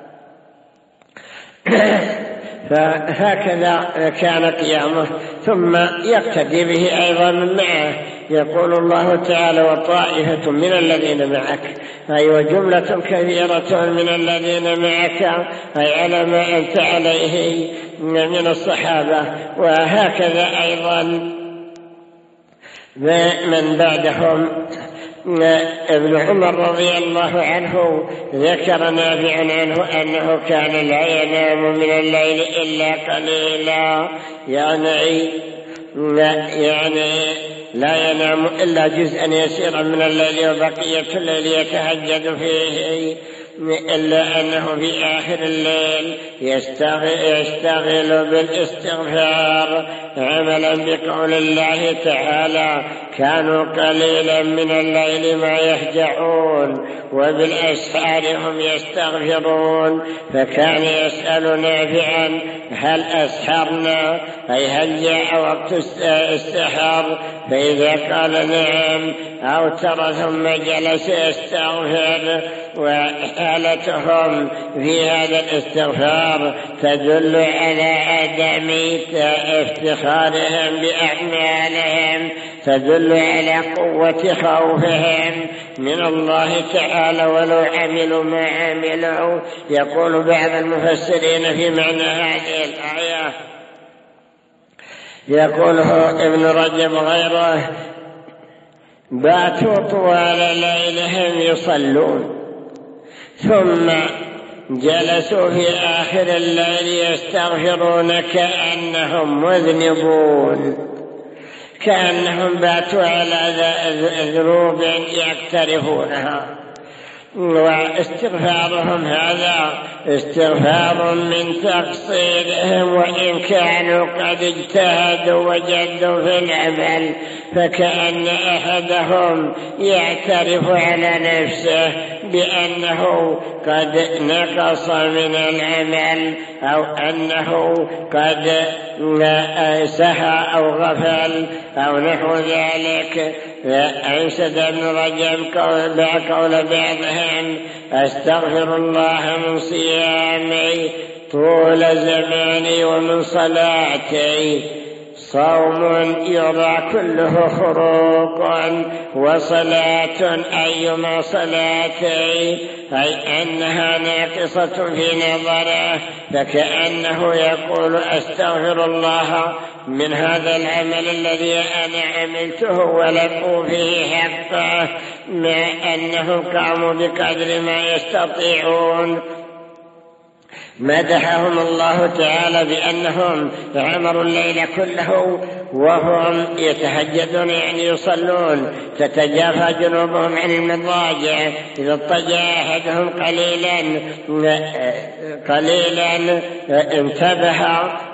فهكذا كان قيامه، ثم يقتدي به أيضا من معه. يقول الله تعالى: وطائفة من الذين معك، أي وجملة كثيرة من الذين معك، أي على ما أنت عليه من الصحابة. وهكذا أيضا من بعدهم ابن عمر رضي الله عنه ذكر نافع عنه أنه كان لا ينام من الليل إلا قليلا، يعني يعني لا ينام إلا جزءا يسيرا من الليل، وبقية الليل يتهجد فيه، إلا أنه في آخر الليل يشتغل بالاستغفار، عملا بقول الله تعالى: كانوا قليلا من الليل ما يهجعون وبالأسحار هم يستغفرون. فكان يسأل نافعا: هل أسحرنا؟ أي هل جاء وقت السحر؟ فإذا قال نعم أوتر ثم جلس يستغفر. وحالتهم في هذا الاستغفار تدل على عدم افتخارهم بأعمالهم، تدل على قوة خوفهم من الله تعالى ولو عملوا ما عملوا. يقول بعض المفسرين في معنى هذه الآية، يقوله ابن رجب غيره: باتوا طوال ليلهم يصلون ثم جلسوا في آخر الليل يستغفرون كأنهم مذنبون، كأنهم باتوا على ذنوب يقترفونها. واستغفارهم هذا استغفار من تقصيرهم، وإن كانوا قد اجتهدوا وجدوا في العمل، فكأن أحدهم يعترف على نفسه بأنه قد نقص من العمل، أو أنه قد سهى أو غفل أو نحو ذلك. أنشد ابن رجب قول بعضهم: أستغفر الله من صيامي طول زماني ومن صلاتي، صوم يرى كله خروق وصلاة أيما صلاتي، أي أنها ناقصة في نظره، فكأنه يقول: أستغفر الله من هذا العمل الذي أنا عملته ولم أوفيه حقه، مع أنه قاموا بقدر ما يستطيعون. مدحهم الله تعالى بأنهم عمروا الليل كله وهم يتهجدون يعني يصلون، تتجافى جنوبهم عن المضاجع، إذا اضطجع أحدهم قليلا قليلا انتبه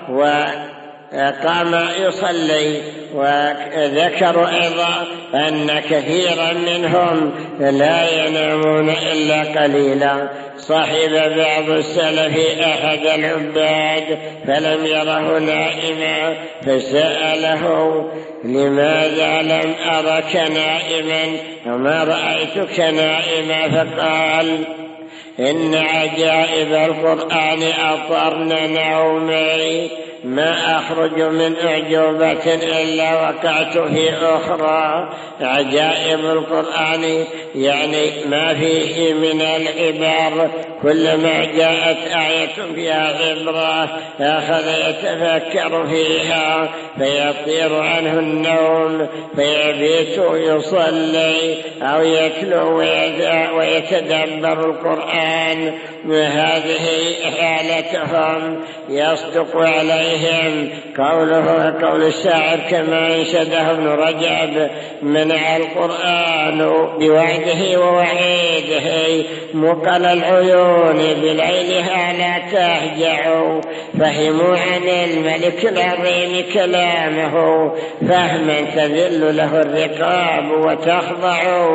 وقام يصلي. وذكروا أيضا أن كثيرا منهم لا ينامون إلا قليلا. صحب بعض السلف أحد العباد فلم يره نائما فسأله: لماذا لم أرك نائما وما رأيتك نائما؟ فقال: إن عجائب القرآن أطرن نومي، ما أخرج من أعجوبة إلا وقعت في أخرى. عجائب القرآن يعني ما فيه من العبر، كلما جاءت آية فيها عبرة أخذ يتفكر فيها فيطير عنه النوم فيبيت يصلي أو يتلو ويتدبر القرآن. هذه حالتهم يصدق عليهم قوله قول الشاعر كما أنشده ابن رجب: منع القرآن بوعده ووعيده مقل العيون بليلها لا تهجع. فهموا عن الملك العظيم كلامه فهما تذل له الرقاب وتخضع.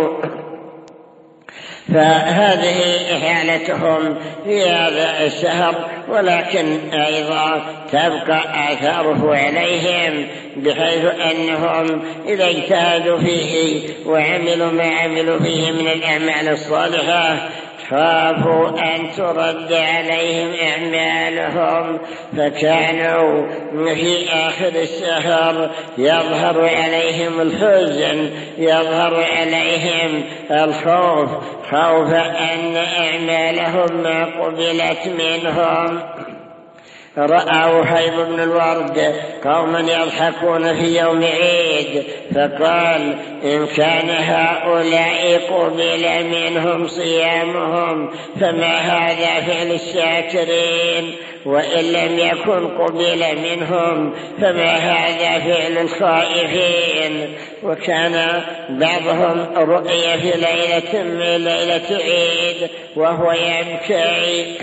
فهذه حالتهم في هذا الشهر، ولكن أيضا تبقى آثاره عليهم، بحيث أنهم إذا اجتهدوا فيه وعملوا ما عملوا فيه من الأعمال الصالحة خافوا أن ترد عليهم أعمالهم، فكانوا في آخر الشهر يظهر عليهم الحزن، يظهر عليهم الخوف، خوف أن أعمالهم ما قبلت منهم. رأى وهيب بن الورد قوما يضحكون في يوم عيد فقال: إن كان هؤلاء قبل منهم صيامهم فما هذا فعل الشاكرين، وإن لم يكن قبل منهم فما هذا فعل الخائفين. وكان بعضهم رؤي في ليلة من ليلة عيد وهو يبكي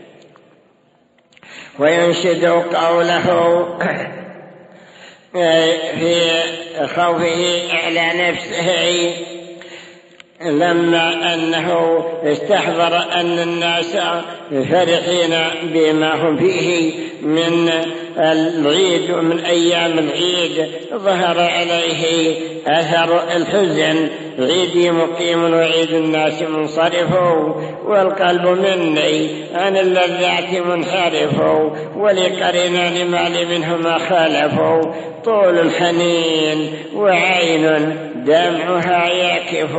وينشد قوله في خوفه على نفسه لما أنه استحضر أن الناس فرحين بما هم فيه من العيد ومن أيام العيد، ظهر عليه أثر الحزن. عيدي مقيم وعيد الناس منصرف، والقلب مني عن اللذات منحرف، ولقرنان مال منهما خالفوا، طول الحنين وعين دمعها يكف.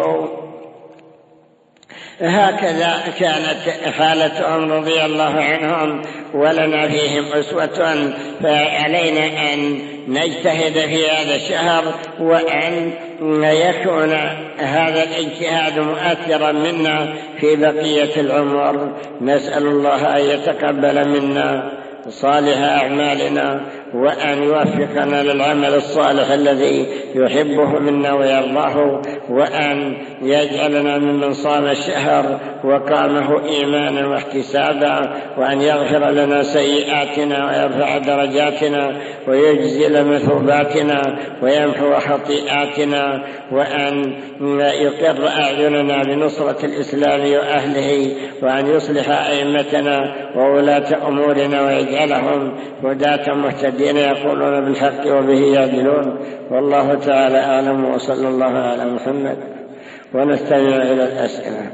هكذا كانت حالتهم رضي الله عنهم، ولنا فيهم أسوة، فعلينا أن نجتهد في هذا الشهر وأن يكون هذا الاجتهاد مؤثرا منا في بقية العمر. نسأل الله أن يتقبل منا صالح أعمالنا وأن يوفقنا للعمل الصالح الذي يحبه منا ويرضاه، وأن يجعلنا ممن صام الشهر وقامه إيمانا واحتسابا، وأن يغفر لنا سيئاتنا ويرفع درجاتنا ويجزل مثوباتنا ويمحو خطيئاتنا، وأن يقر أعيننا بنصرة الإسلام وأهله، وأن يصلح أئمتنا وولاة أمورنا ويجعلهم هداة مهتدين يقولون بالحق وبه يعدلون. والله تعالى أعلم، وصلى الله على محمد. ونستمع إلى الأسئلة.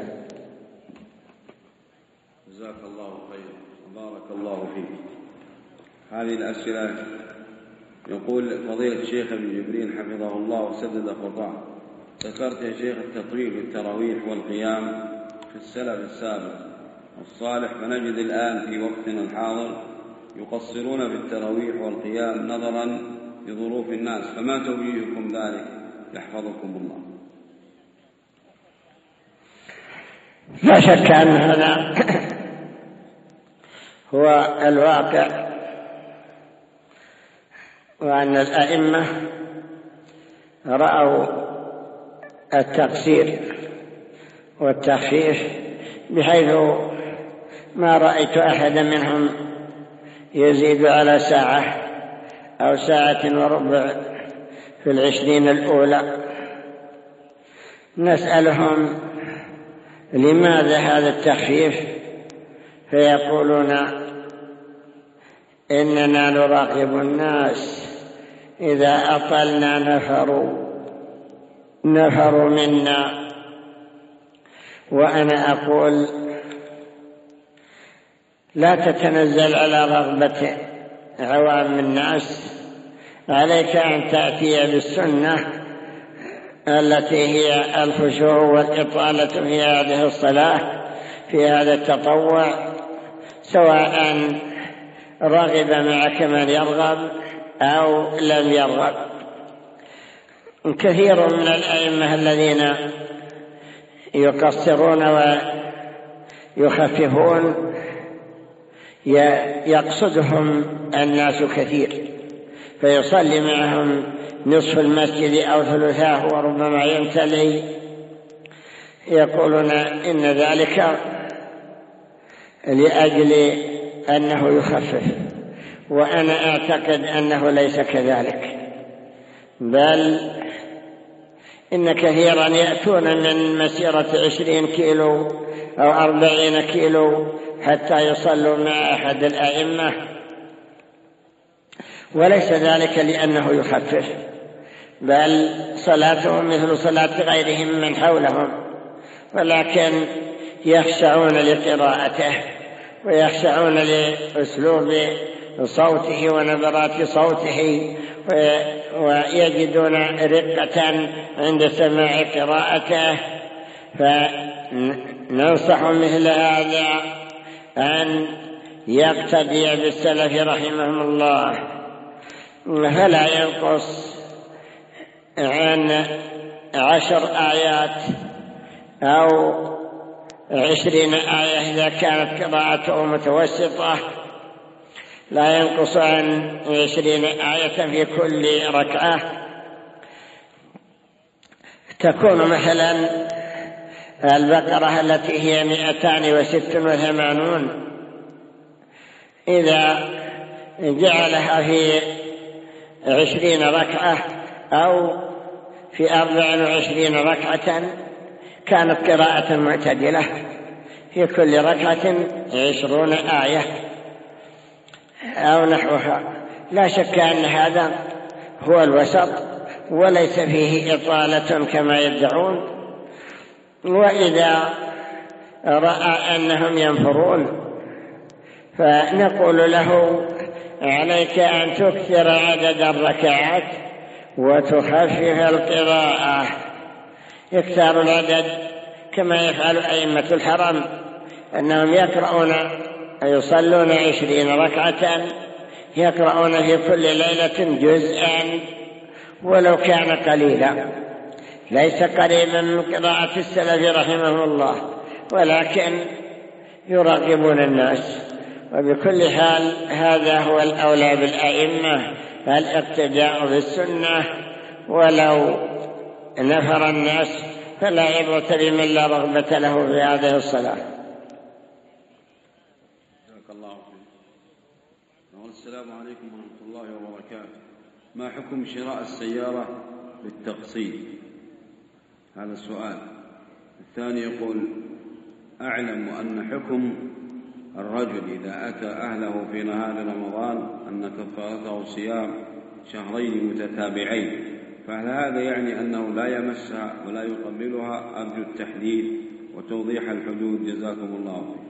جزاك الله خيرا وبارك الله فيك. هذه الأسئلة يقول فضيلة الشيخ ابن جبرين حفظه الله وسدد خطاه: ذكرت يا شيخ التطويل في التراويح والقيام في السلف السابق والصالح، فنجد الآن في وقتنا الحاضر يقصرون في التراويح والقيام نظرا لظروف الناس، فما توجيهكم ذلك يحفظكم الله؟ لا شك أن هذا هو الواقع، وأن الأئمة رأوا التقصير والتخفيف، بحيث ما رأيت أحدا منهم يزيد على ساعة أو ساعة وربع في العشرين الأولى. نسألهم لماذا هذا التخفيف، فيقولون إننا نراقب الناس، إذا أطلنا نفروا نفروا منا. وأنا أقول لا تتنزل على رغبة عوام الناس، عليك أن تأتي بالسنة التي هي الخشوع والإطالة في هذه الصلاة، في هذا التطوع، سواء رغب معك من يرغب أو لم يرغب. كثير من الأئمة الذين يقصرون ويخففون يقصدهم الناس كثير، فيصلي معهم نصف المسجد أو ثلثاه وربما يمتلئ، يقولون إن ذلك لأجل أنه يخفف، وأنا أعتقد أنه ليس كذلك، بل إن كثيرا يأتون من مسيرة عشرين كيلو أو أربعين كيلو حتى يصلوا مع أحد الأئمة، وليس ذلك لأنه يخفف، بل صلاتهم مثل صلاة غيرهم من حولهم، ولكن يخشعون لقراءته ويخشعون لأسلوب صوته ونبرات صوته، ويجدون رقة عند سماع قراءته. فننصح مثل هذا أن يقتدي بالسلف رحمهم الله، فلا ينقص عن عشر آيات أو عشرين آية إذا كانت قراءته متوسطة، لا ينقص عن عشرين آية في كل ركعة. تكون مثلا البقرة التي هي مئتان وست وثمانون، إذا جعلها في عشرين ركعة أو في أربع وعشرين ركعة كانت قراءة معتدلة، في كل ركعة عشرون آية أو نحوها. لا شك أن هذا هو الوسط، وليس فيه إطالة كما يدعون. وإذا رأى أنهم ينفرون فنقول له عليك أن تكثر عدد الركعات وتخفف القراءة، يكثر العدد كما يفعل أئمة الحرم، أنهم يقرؤون يصلون عشرين ركعة، يقرؤون في كل ليلة جزءا ولو كان قليلا، ليس قريبا من قراءة السلف رحمه الله، ولكن يراقبون الناس. وبكل حال هذا هو الأولى بالأئمة، الاقتداء بالسنة، ولو نفر الناس فلا عبرة بمن لا رغبة له في هذه الصلاة. السلام عليكم ورحمة الله وبركاته. ما حكم شراء السيارة بالتقسيط؟ هذا السؤال. الثاني يقول: أعلم أن حكم الرجل إذا أتى أهله في نهار رمضان أن كفارته صيام شهرين متتابعين، فهل هذا يعني أنه لا يمسها ولا يقبلها؟ أرجو التحديد وتوضيح الحدود، جزاكم الله خيرا.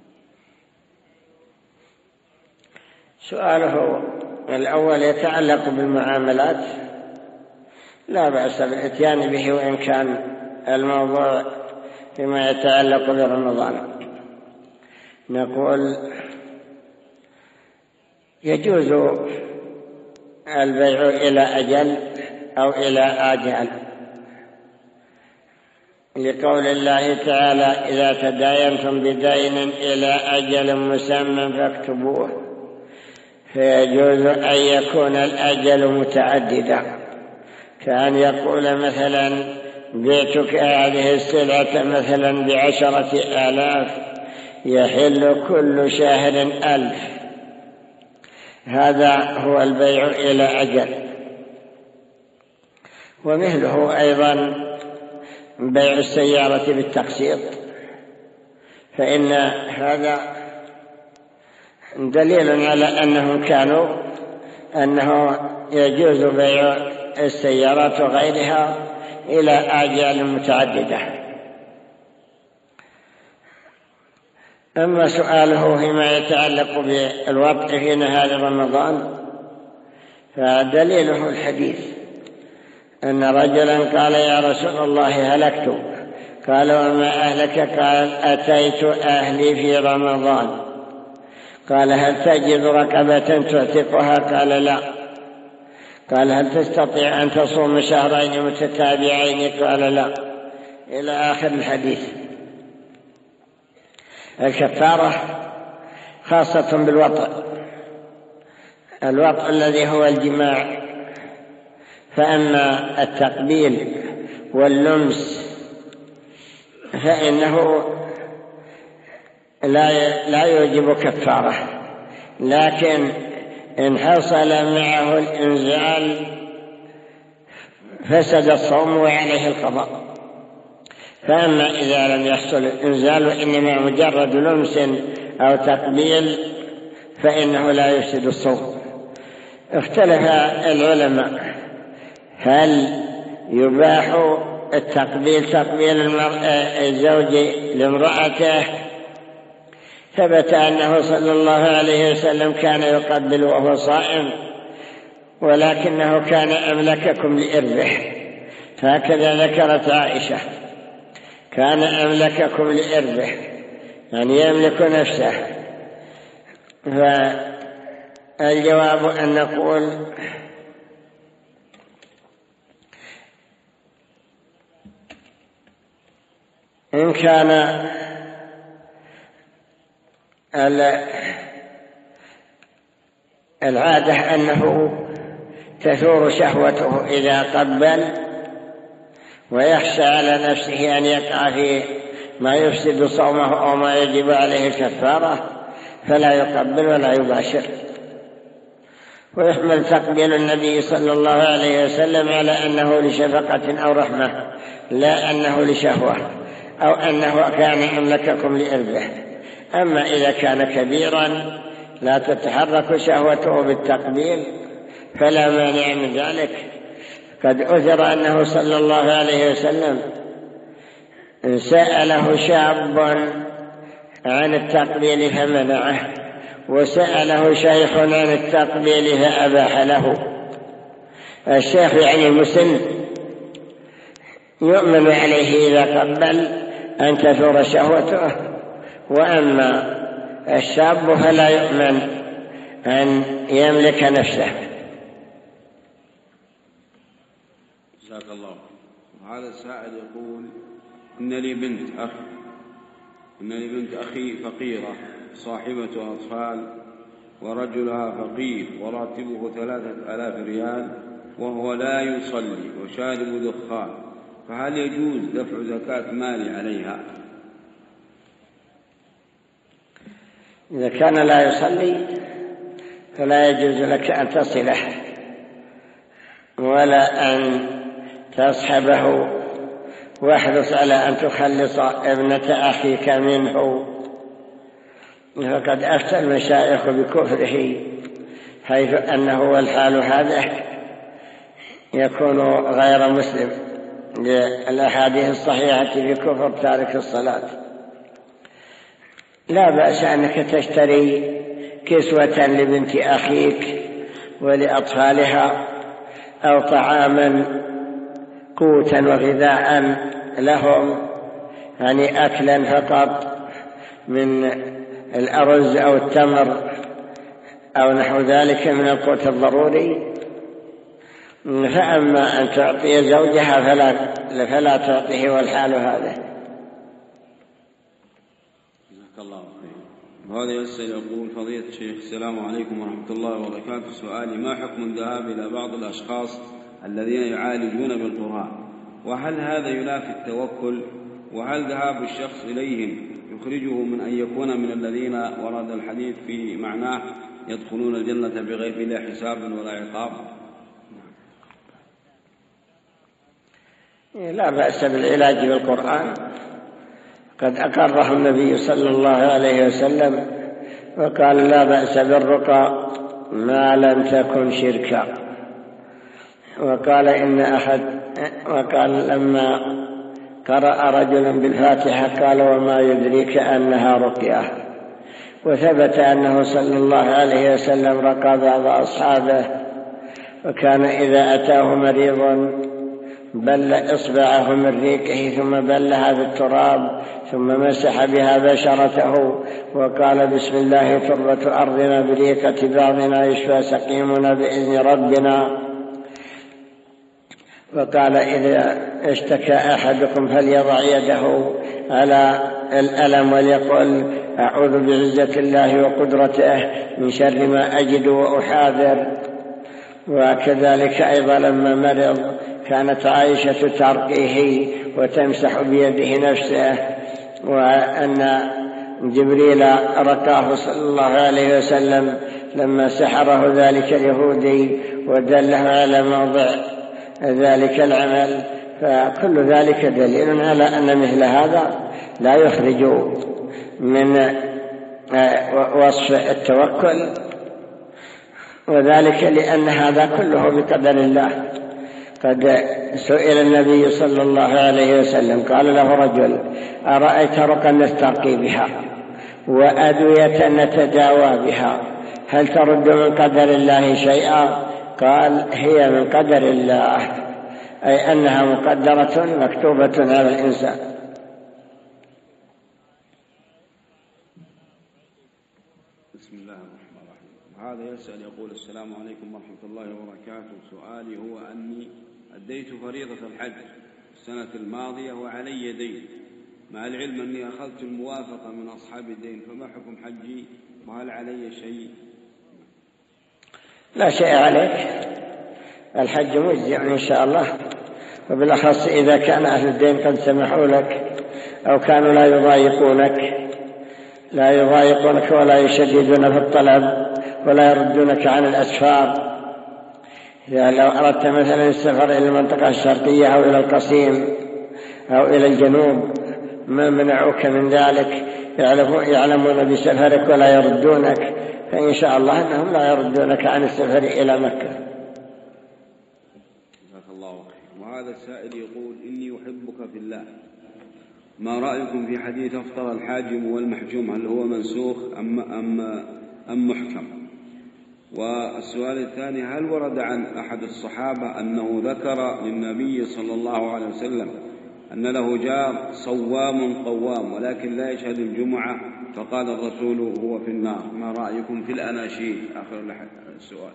سؤاله الأول يتعلق بالمعاملات، لا بأس بالإتيان به وإن كان الموضوع فيما يتعلق برمضان. نقول يجوز البيع إلى أجل أو إلى آجل، لقول الله تعالى: إذا تداينتم بدين إلى أجل مسمى فاكتبوه، فيجوز أن يكون الأجل متعددا، كأن يقول مثلا: بيتك هذه السلعة مثلا بعشرة آلاف، يحل كل شهر ألف. هذا هو البيع إلى أجل. ومثله أيضا بيع السيارة بالتقسيط، فإن هذا دليل على أنهم كانوا أنه يجوز بيع السيارات وغيرها إلى آجال متعددة. أما سؤاله فيما يتعلق بالوطء في نهار رمضان، فدليله الحديث أن رجلا قال: يا رسول الله هلكت. قال: وما أهلك؟ قال: أتيت أهلي في رمضان. قال: هل تجد رقبة تعتقها؟ قال: لا. قال: هل تستطيع أن تصوم شهرين متتابعين؟ قال: لا، إلى آخر الحديث. الكفارة خاصة بالوطء، الوطء الذي هو الجماع. فأما التقبيل واللمس فإنه لا يوجب كفارة، لكن إن حصل معه الإنزال فسد الصوم وعليه القضاء. فأما إذا لم يحصل الإنزال وإنما مجرد لمس أو تقبيل فإنه لا يفسد الصوم. اختلف العلماء هل يباح التقبيل تقبيل الزوج لامرأته. ثبت أنه صلى الله عليه وسلم كان يقبل وهو صائم، ولكنه كان أملككم لإربه، هكذا ذكرت عائشة: كان أملككم لإربه، يعني يملك نفسه. فالجواب أن نقول إن كان العادة أنه تثور شهوته إذا قبل ويخشى على نفسه أن يقع في ما يفسد صومه أو ما يجب عليه الكفارة، فلا يقبل ولا يباشر. ويحمل تقبيل النبي صلى الله عليه وسلم على أنه لشفقة أو رحمة، لا أنه لشهوة أو أنه كان أملككم لإربه. أما إذا كان كبيرا لا تتحرك شهوته بالتقبيل فلا مانع من ذلك. قد أثر أنه صلى الله عليه وسلم سأله شاب عن التقبيل فمنعه، وسأله شيخ عن التقبيل فأباح له. الشيخ يعني المسن يؤمن عليه إذا قبل أن تثور شهوته، وأما الشاب فلا يؤمن أن يملك نفسه. جزاك الله. هذا السائل يقول: إن لي بنت أخي إن لي بنت أخي فقيرة صاحبة أطفال، ورجلها فقير وراتبه ثلاثة آلاف ريال، وهو لا يصلي وشارب دخان، فهل يجوز دفع زكاة مالي عليها؟ إذا كان لا يصلي فلا يجوز لك أن تصله ولا أن تصحبه، واحرص على أن تخلص ابنة أخيك منه، فقد أفتى المشايخ بكفره، حيث أنه والحال هذا يكون غير مسلم للأحاديث الصحيحة في كفر تارك الصلاة. لا بأس أنك تشتري كسوة لبنت أخيك ولأطفالها، أو طعاما قوتا وغذاء لهم، يعني أكلا فقط من الأرز أو التمر أو نحو ذلك من القوت الضروري، فأما أن تعطي زوجها فلا, فلا تعطيه والحال هذا. جزاك الله خير. وهذا يسأل يقول فضيلة الشيخ السلام عليكم ورحمة الله وبركاته. سؤالي ما حكم الذهاب إلى بعض الأشخاص الذين يعالجون بالقرآن، وهل هذا ينافي التوكل؟ وهل ذهاب الشخص إليهم يخرجه من أن يكون من الذين ورد الحديث في معناه يدخلون الجنة بغير لا حساب ولا عقاب؟ لا بأس بالعلاج بالقرآن، قد أقره النبي صلى الله عليه وسلم وقال لا بأس بالرقى ما لم تكن شركا. وقال إن أحد وقال لما قرأ رجل بالفاتحة قال وما يدريك أنها رقية. وثبت أنه صلى الله عليه وسلم رقى بعض أصحابه، وكان إذا أتاه مريض بل إصبعه من ريقه ثم بلها بالتراب ثم مسح بها بشرته وقال بسم الله تربة أرضنا بريقة بعضنا يشفى سقيمنا بإذن ربنا. وقال إذا اشتكى أحدكم فليضع يده على الألم وليقل أعوذ بعزة الله وقدرته من شر ما أجد وأحاذر. وكذلك أيضا لما مرض كانت عائشة ترقيه وتمسح بيده نفسه، وأن جبريل رقاه صلى الله عليه وسلم لما سحره ذلك اليهودي ودله على موضع ذلك العمل. فكل ذلك دليل على أن مثل هذا لا يخرج من وصف التوكل، وذلك لأن هذا كله بقدر الله. قد سئل النبي صلى الله عليه وسلم قال له رجل أرأيت رقا نسترقي بها وأدوية نتداوى بها هل ترد من قدر الله شيئا؟ قال هي من قدر الله، أي أنها مقدرة مكتوبة على الإنسان. بسم الله الرحمن الرحيم. هذا يسأل يقول السلام عليكم ورحمة الله وبركاته. سؤالي هو أني أديت فريضة الحج السنة الماضية وعلي دين، مع العلم أني أخذت الموافقة من أصحاب الدين، فما حكم حجي وهل علي شيء؟ لا شيء عليك، الحج مجزي إن شاء الله، وبالأخص إذا كان أهل الدين قد سمحوا لك أو كانوا لا يضايقونك لا يضايقونك ولا يشددون في الطلب ولا يردونك عن الأسفار. إذا لو أردت مثلا السفر إلى المنطقة الشرقية أو إلى القصيم أو إلى الجنوب ما منعوك من ذلك، يعلمون بسفرك ولا يردونك، فإن شاء الله أنهم لا يردونك عن السفر إلى مكة. جزاك الله خير. وهذا السائل يقول إني أحبك في الله، ما رأيكم في حديث أفطر الحاجم والمحجوم، هل هو منسوخ أم, أم, أم محكم؟ والسؤال الثاني هل ورد عن أحد الصحابة أنه ذكر للنبي صلى الله عليه وسلم أن له جار صوام قوام ولكن لا يشهد الجمعة فقال الرسول هو في النار؟ ما رأيكم في الأناشيد؟ آخر السؤال.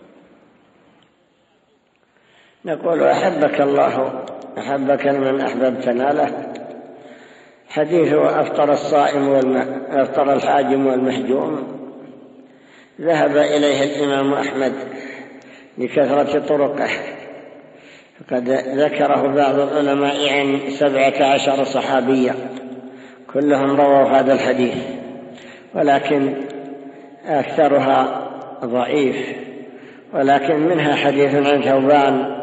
نقول أحبك الله أحبك من أحببتنا له. حديث أفطر الصائم والم... أفطر الحاجم والمحجوم ذهب إليه الإمام أحمد لكثرة طرقه، فقد ذكره بعض العلماء عن سبعة عشر صحابيا كلهم رووا هذا الحديث، ولكن أكثرها ضعيف، ولكن منها حديث عن ثوبان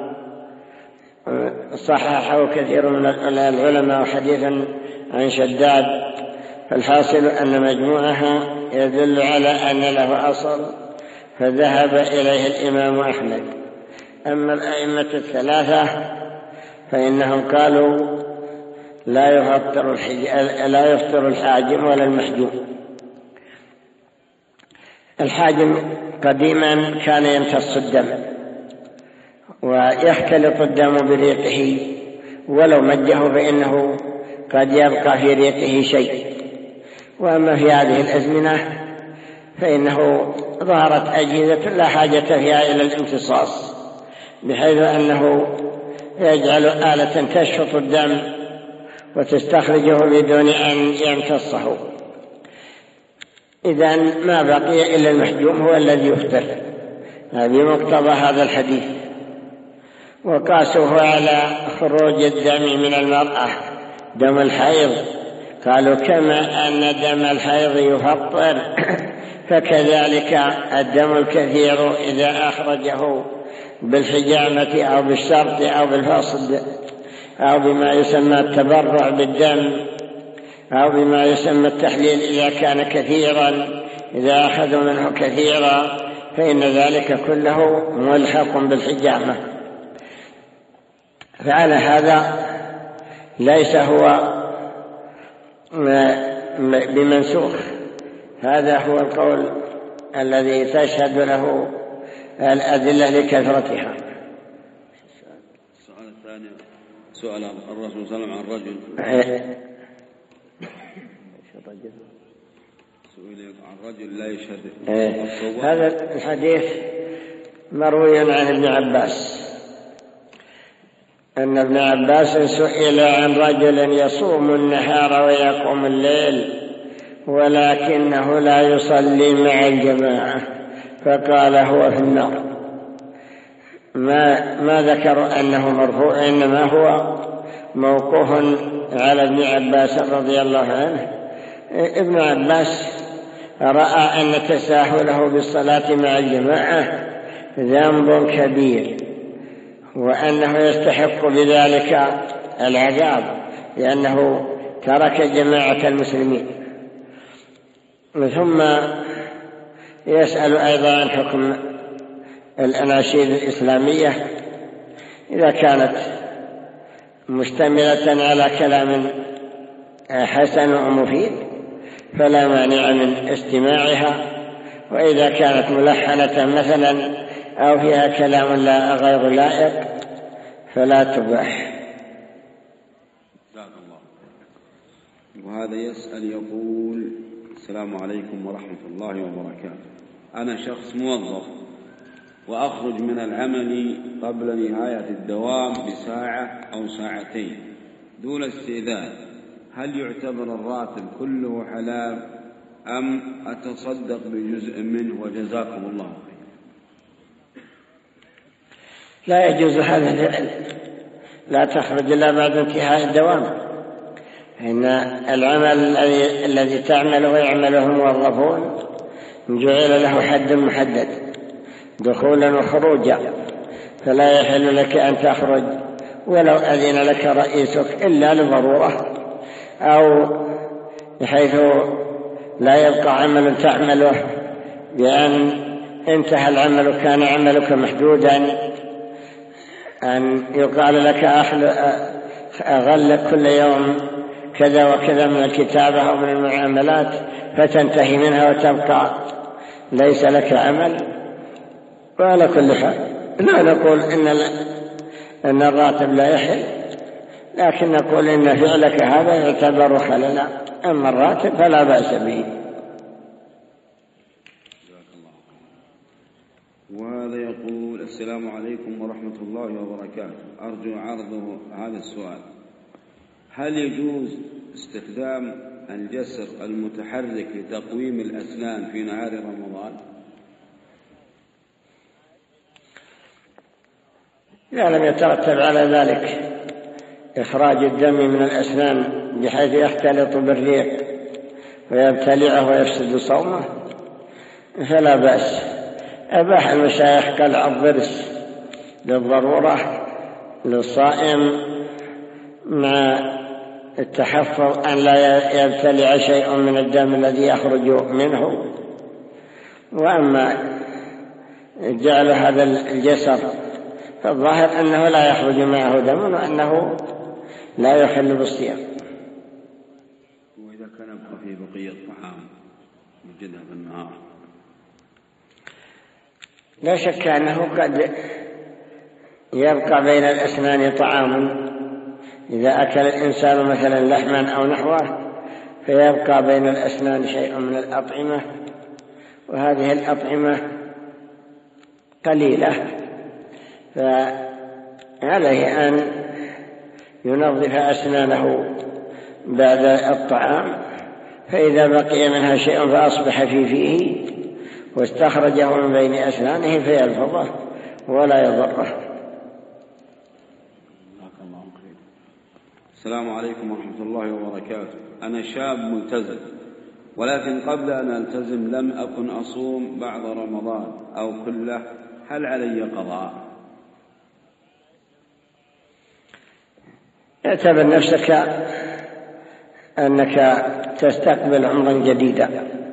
صححه كثير من العلماء وحديث عن شداد. فالحاصل أن مجموعها يدل على أن له أصل، فذهب إليه الإمام أحمد. أما الأئمة الثلاثة فإنهم قالوا لا يفطر لا يفطر الحاجم ولا المحجوم. الحاجم قديما كان يمتص الدم ويختلط الدم بريقه، ولو مجه فإنه قد يبقى في ريقه شيء. وأما في هذه الأزمنة فإنه ظهرت أجهزة لا حاجة فيها إلى الامتصاص، بحيث أنه يجعل آلة تشفط الدم وتستخرجه بدون أن يمتصه. إذن ما بقي إلا المحجوم هو الذي يختل بمقتضى هذا الحديث. وقاسوه على خروج الدم من المرأة دم الحيض، قالوا كما أن دم الحيض يفطر فكذلك الدم الكثير إذا أخرجه بالحجامة أو بالشرط أو بالفصد أو بما يسمى التبرع بالدم أو بما يسمى التحليل إذا كان كثيرا، إذا أخذوا منه كثيرا فإن ذلك كله ملحق بالحجامة. فعلى هذا ليس هو بمنسوخ. هذا هو القول الذي تشهد له الأدلة لكثرتها. السؤال الثاني سؤال الرسول صلى الله عليه وسلم عن رجل سئل عن رجل لا يشهد. هذا الحديث مروي عن ابن عباس أن ابن عباس سئل عن رجل يصوم النهار ويقوم الليل ولكنه لا يصلي مع الجماعة فقال هو في النار. ما, ما ذكر أنه مرفوع، إنما هو موقوف على ابن عباس رضي الله عنه. ابن عباس رأى أن تساهله بالصلاة مع الجماعة ذنب كبير وأنه يستحق بذلك العذاب لأنه ترك جماعة المسلمين. ثم يسأل أيضا عن حكم الأناشيد الإسلامية إذا كانت مشتملة على كلام حسن ومفيد فلا مانع من استماعها، وإذا كانت ملحنة مثلا أو فيها كلام لا غير لائق فلا تباح. وهذا يسأل يقول السلام عليكم ورحمة الله وبركاته. أنا شخص موظف وأخرج من العمل قبل نهاية الدوام بساعة أو ساعتين دون استئذان، هل يعتبر الراتب كله حلال أم أتصدق بجزء منه وجزاكم الله خير؟ لا يجوز هذا الفعل، لا تخرج إلا بعد انتهاء الدوام. إن العمل الذي تعمله ويعمله الموظفون جعل له حد محدد دخولا وخروجا، فلا يحل لك أن تخرج ولو أذن لك رئيسك إلا لضرورة أو بحيث لا يبقى عمل تعمله بأن انتهى العمل كان عملك محدودا، أن يقال لك أغلق كل يوم كذا وكذا من الكتابة أو من المعاملات فتنتهي منها وتبقى ليس لك عمل. وعلى كل حال لا نقول إن, إن الراتب لا يحل، لكن نقول إن فعلك هذا يعتبر خللا، أما الراتب فلا بأس به. وهذا يقول السلام عليكم ورحمة الله وبركاته، أرجو عرضه هذا السؤال: هل يجوز استخدام الجسر المتحرك لتقويم الأسنان في نهار رمضان؟ لا، لم يترتب على ذلك إخراج الدم من الأسنان بحيث يختلط بالريق ويبتلعه ويفسد صومه فلا بأس. أباح المشايخ قلع الضرس للضرورة للصائم مع التحفظ أن لا يبتلع شيء من الدم الذي يخرج منه. وأما جعل هذا الجسر فالظاهر أنه لا يخرج معه دم وأنه لا يحل بالصيام. وإذا كان يبقى فيه بقية طعام يجدها في النهار؟ لا شك أنه قد يبقى بين الأسنان طعام، إذا أكل الإنسان مثلا لحما أو نحوه فيبقى بين الأسنان شيء من الأطعمة، وهذه الأطعمة قليلة فعليه أن ينظف أسنانه بعد الطعام، فإذا بقي منها شيء فأصبح في فيه واستخرجه من بين أسنانه فيلفظه ولا يضره. السلام عليكم ورحمة الله وبركاته. أنا شاب ملتزم، ولكن قبل أن ألتزم لم أكن أصوم بعد رمضان أو كله، هل علي قضاء؟ اعتبر نفسك أنك تستقبل عمرا جديدا،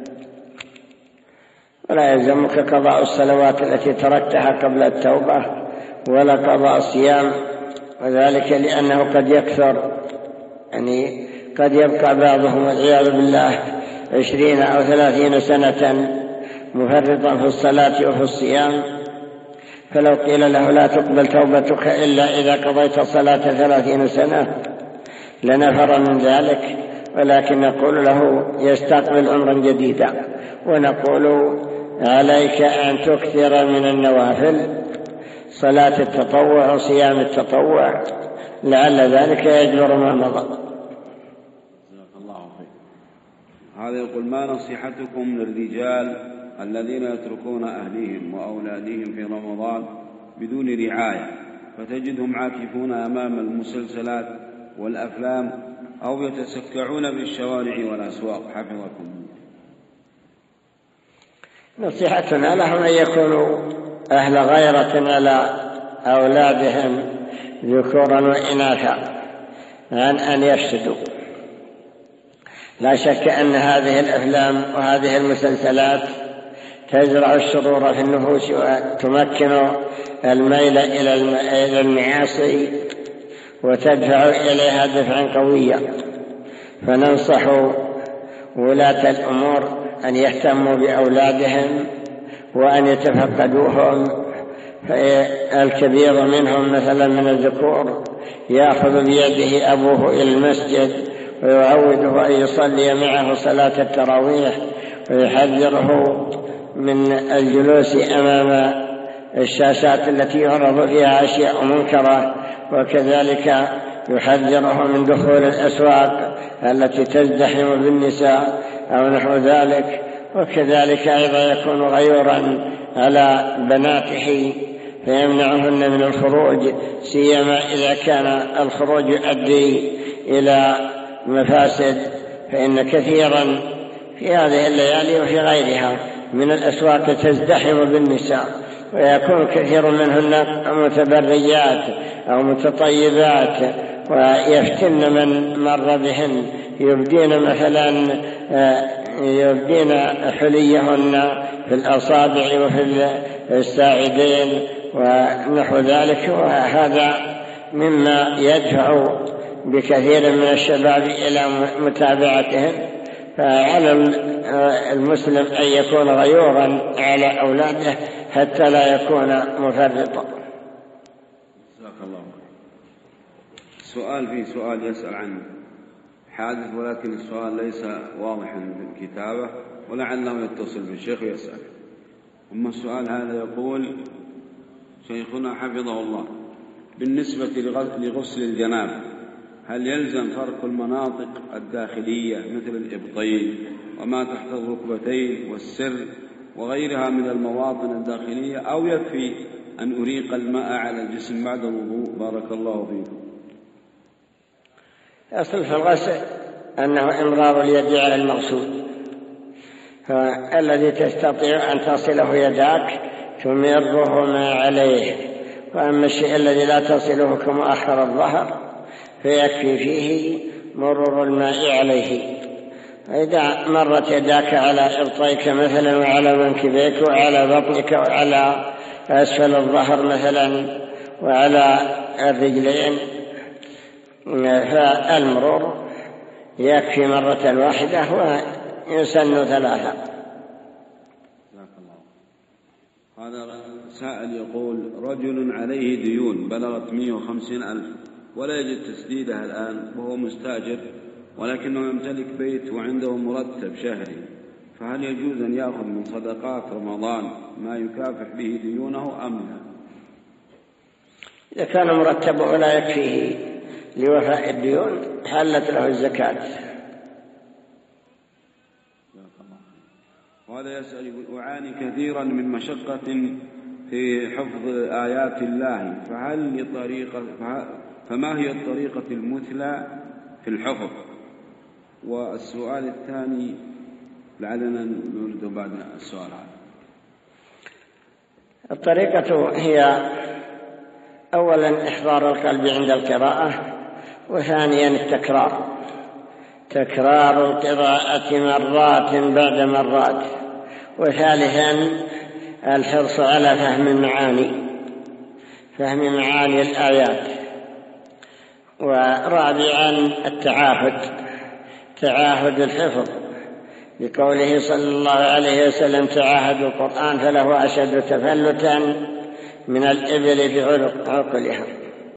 ولا يلزمك قضاء الصلوات التي تركتها قبل التوبة ولا قضاء الصيام، وذلك لأنه قد يكثر، يعني قد يبقى بعضهم والعياذ بالله عشرين أو ثلاثين سنة مفرطا في الصلاة وفي الصيام، فلو قيل له لا تقبل توبتك إلا إذا قضيت الصلاة ثلاثين سنة لنفر من ذلك، ولكن نقول له يستقبل عمرا جديدا، ونقول عليك أن تكثر من النوافل، صلاة التطوع وصيام التطوع، لعل ذلك يجبر ما مضى. الله خير. هذا يقول: ما نصيحتكم للرجال الذين يتركون أهليهم وأولادهم في رمضان بدون رعاية، فتجدهم عاكفون أمام المسلسلات والأفلام أو يتسكعون بالشوارع والأسواق، حفظكم؟ نصيحتنا لهم أن يكونوا أهل غيرة على أولادهم ذكورا وإناثا عن أن يفسدوا. لا شك أن هذه الأفلام وهذه المسلسلات تزرع الشرور في النفوس وتمكن الميل إلى المعاصي وتدفع إليها دفعا قويا، فننصح ولاة الأمور أن يهتموا بأولادهم وأن يتفقدوهم. فالكبير منهم مثلا من الذكور يأخذ بيده أبوه إلى المسجد ويعوده أن يصلي معه صلاة التراويح، ويحذره من الجلوس أمام الشاشات التي يعرض فيها أشياء منكرة، وكذلك يحذره من دخول الأسواق التي تزدحم بالنساء أو نحو ذلك، وكذلك أيضا يكون غيورا على بناته فيمنعهن من الخروج، سيما إذا كان الخروج يؤدي إلى مفاسد، فإن كثيرا في هذه الليالي وفي غيرها من الأسواق تزدحم بالنساء، ويكون كثير منهن متبرجات أو متطيبات، ويفتن من مر بهن، يبدين مثلا يبدين حليهن في الأصابع وفي الساعدين ونحو ذلك، وهذا مما يدفع بكثير من الشباب إلى متابعتهم. فعلى المسلم أن يكون غيورا على أولاده حتى لا يكون مفرطا. جزاك الله. سؤال في سؤال يسأل عنه حادث، ولكن السؤال ليس واضحا في الكتابة، ولعله يتصل بالشيخ ويسأل. أما السؤال هذا يقول: شيخنا حفظه الله، بالنسبة لغسل الجنابة هل يلزم فرق المناطق الداخلية مثل الإبطين وما تحت الركبتين والسر وغيرها من المواطن الداخلية، أو يكفي أن أريق الماء على الجسم بعد الوضوء؟ بارك الله فيكم. أصل في الغسل أنه إمرار اليد على المغسول، فالذي تستطيع أن تصله يداك تمره ما عليه، وأما الشيء الذي لا تصله كمؤخر الظهر فيكفي فيه مرور الماء عليه. إذا مرت يداك على إبطيك مثلا وعلى منكبيك وعلى بطنك وعلى أسفل الظهر مثلا وعلى الرجلين، فالمرور يكفي مرة واحدة ويسن ثلاثة. هذا سائل يقول: رجل عليه ديون بلغت مئة وخمسين ألف ولا يجد تسديدها الآن، وهو مستأجر ولكنه يمتلك بيت وعنده مرتب شهري، فهل يجوز أن يأخذ من صدقات رمضان ما يكافح به ديونه أم لا؟ إذا كان مرتب ولا يكفيه لوفاء الديون حلت له الزكاة. وهذا يسأل: أعاني كثيرا من مشقة في حفظ آيات الله، فهل طريقة فما هي الطريقة المثلى في الحفظ؟ والسؤال الثاني لعلنا نرد بعد السؤال هذا. الطريقة هي أولا إحضار القلب عند القراءة، وثانيا التكرار، تكرار القراءة مرات بعد مرات، وثالثا الحرص على فهم المعاني فهم معاني الآيات، ورابعا التعاهد تعاهد الحفظ، بقوله صلى الله عليه وسلم: تعاهدوا القرآن فله أشد تفلتا من الإبل بعقلها.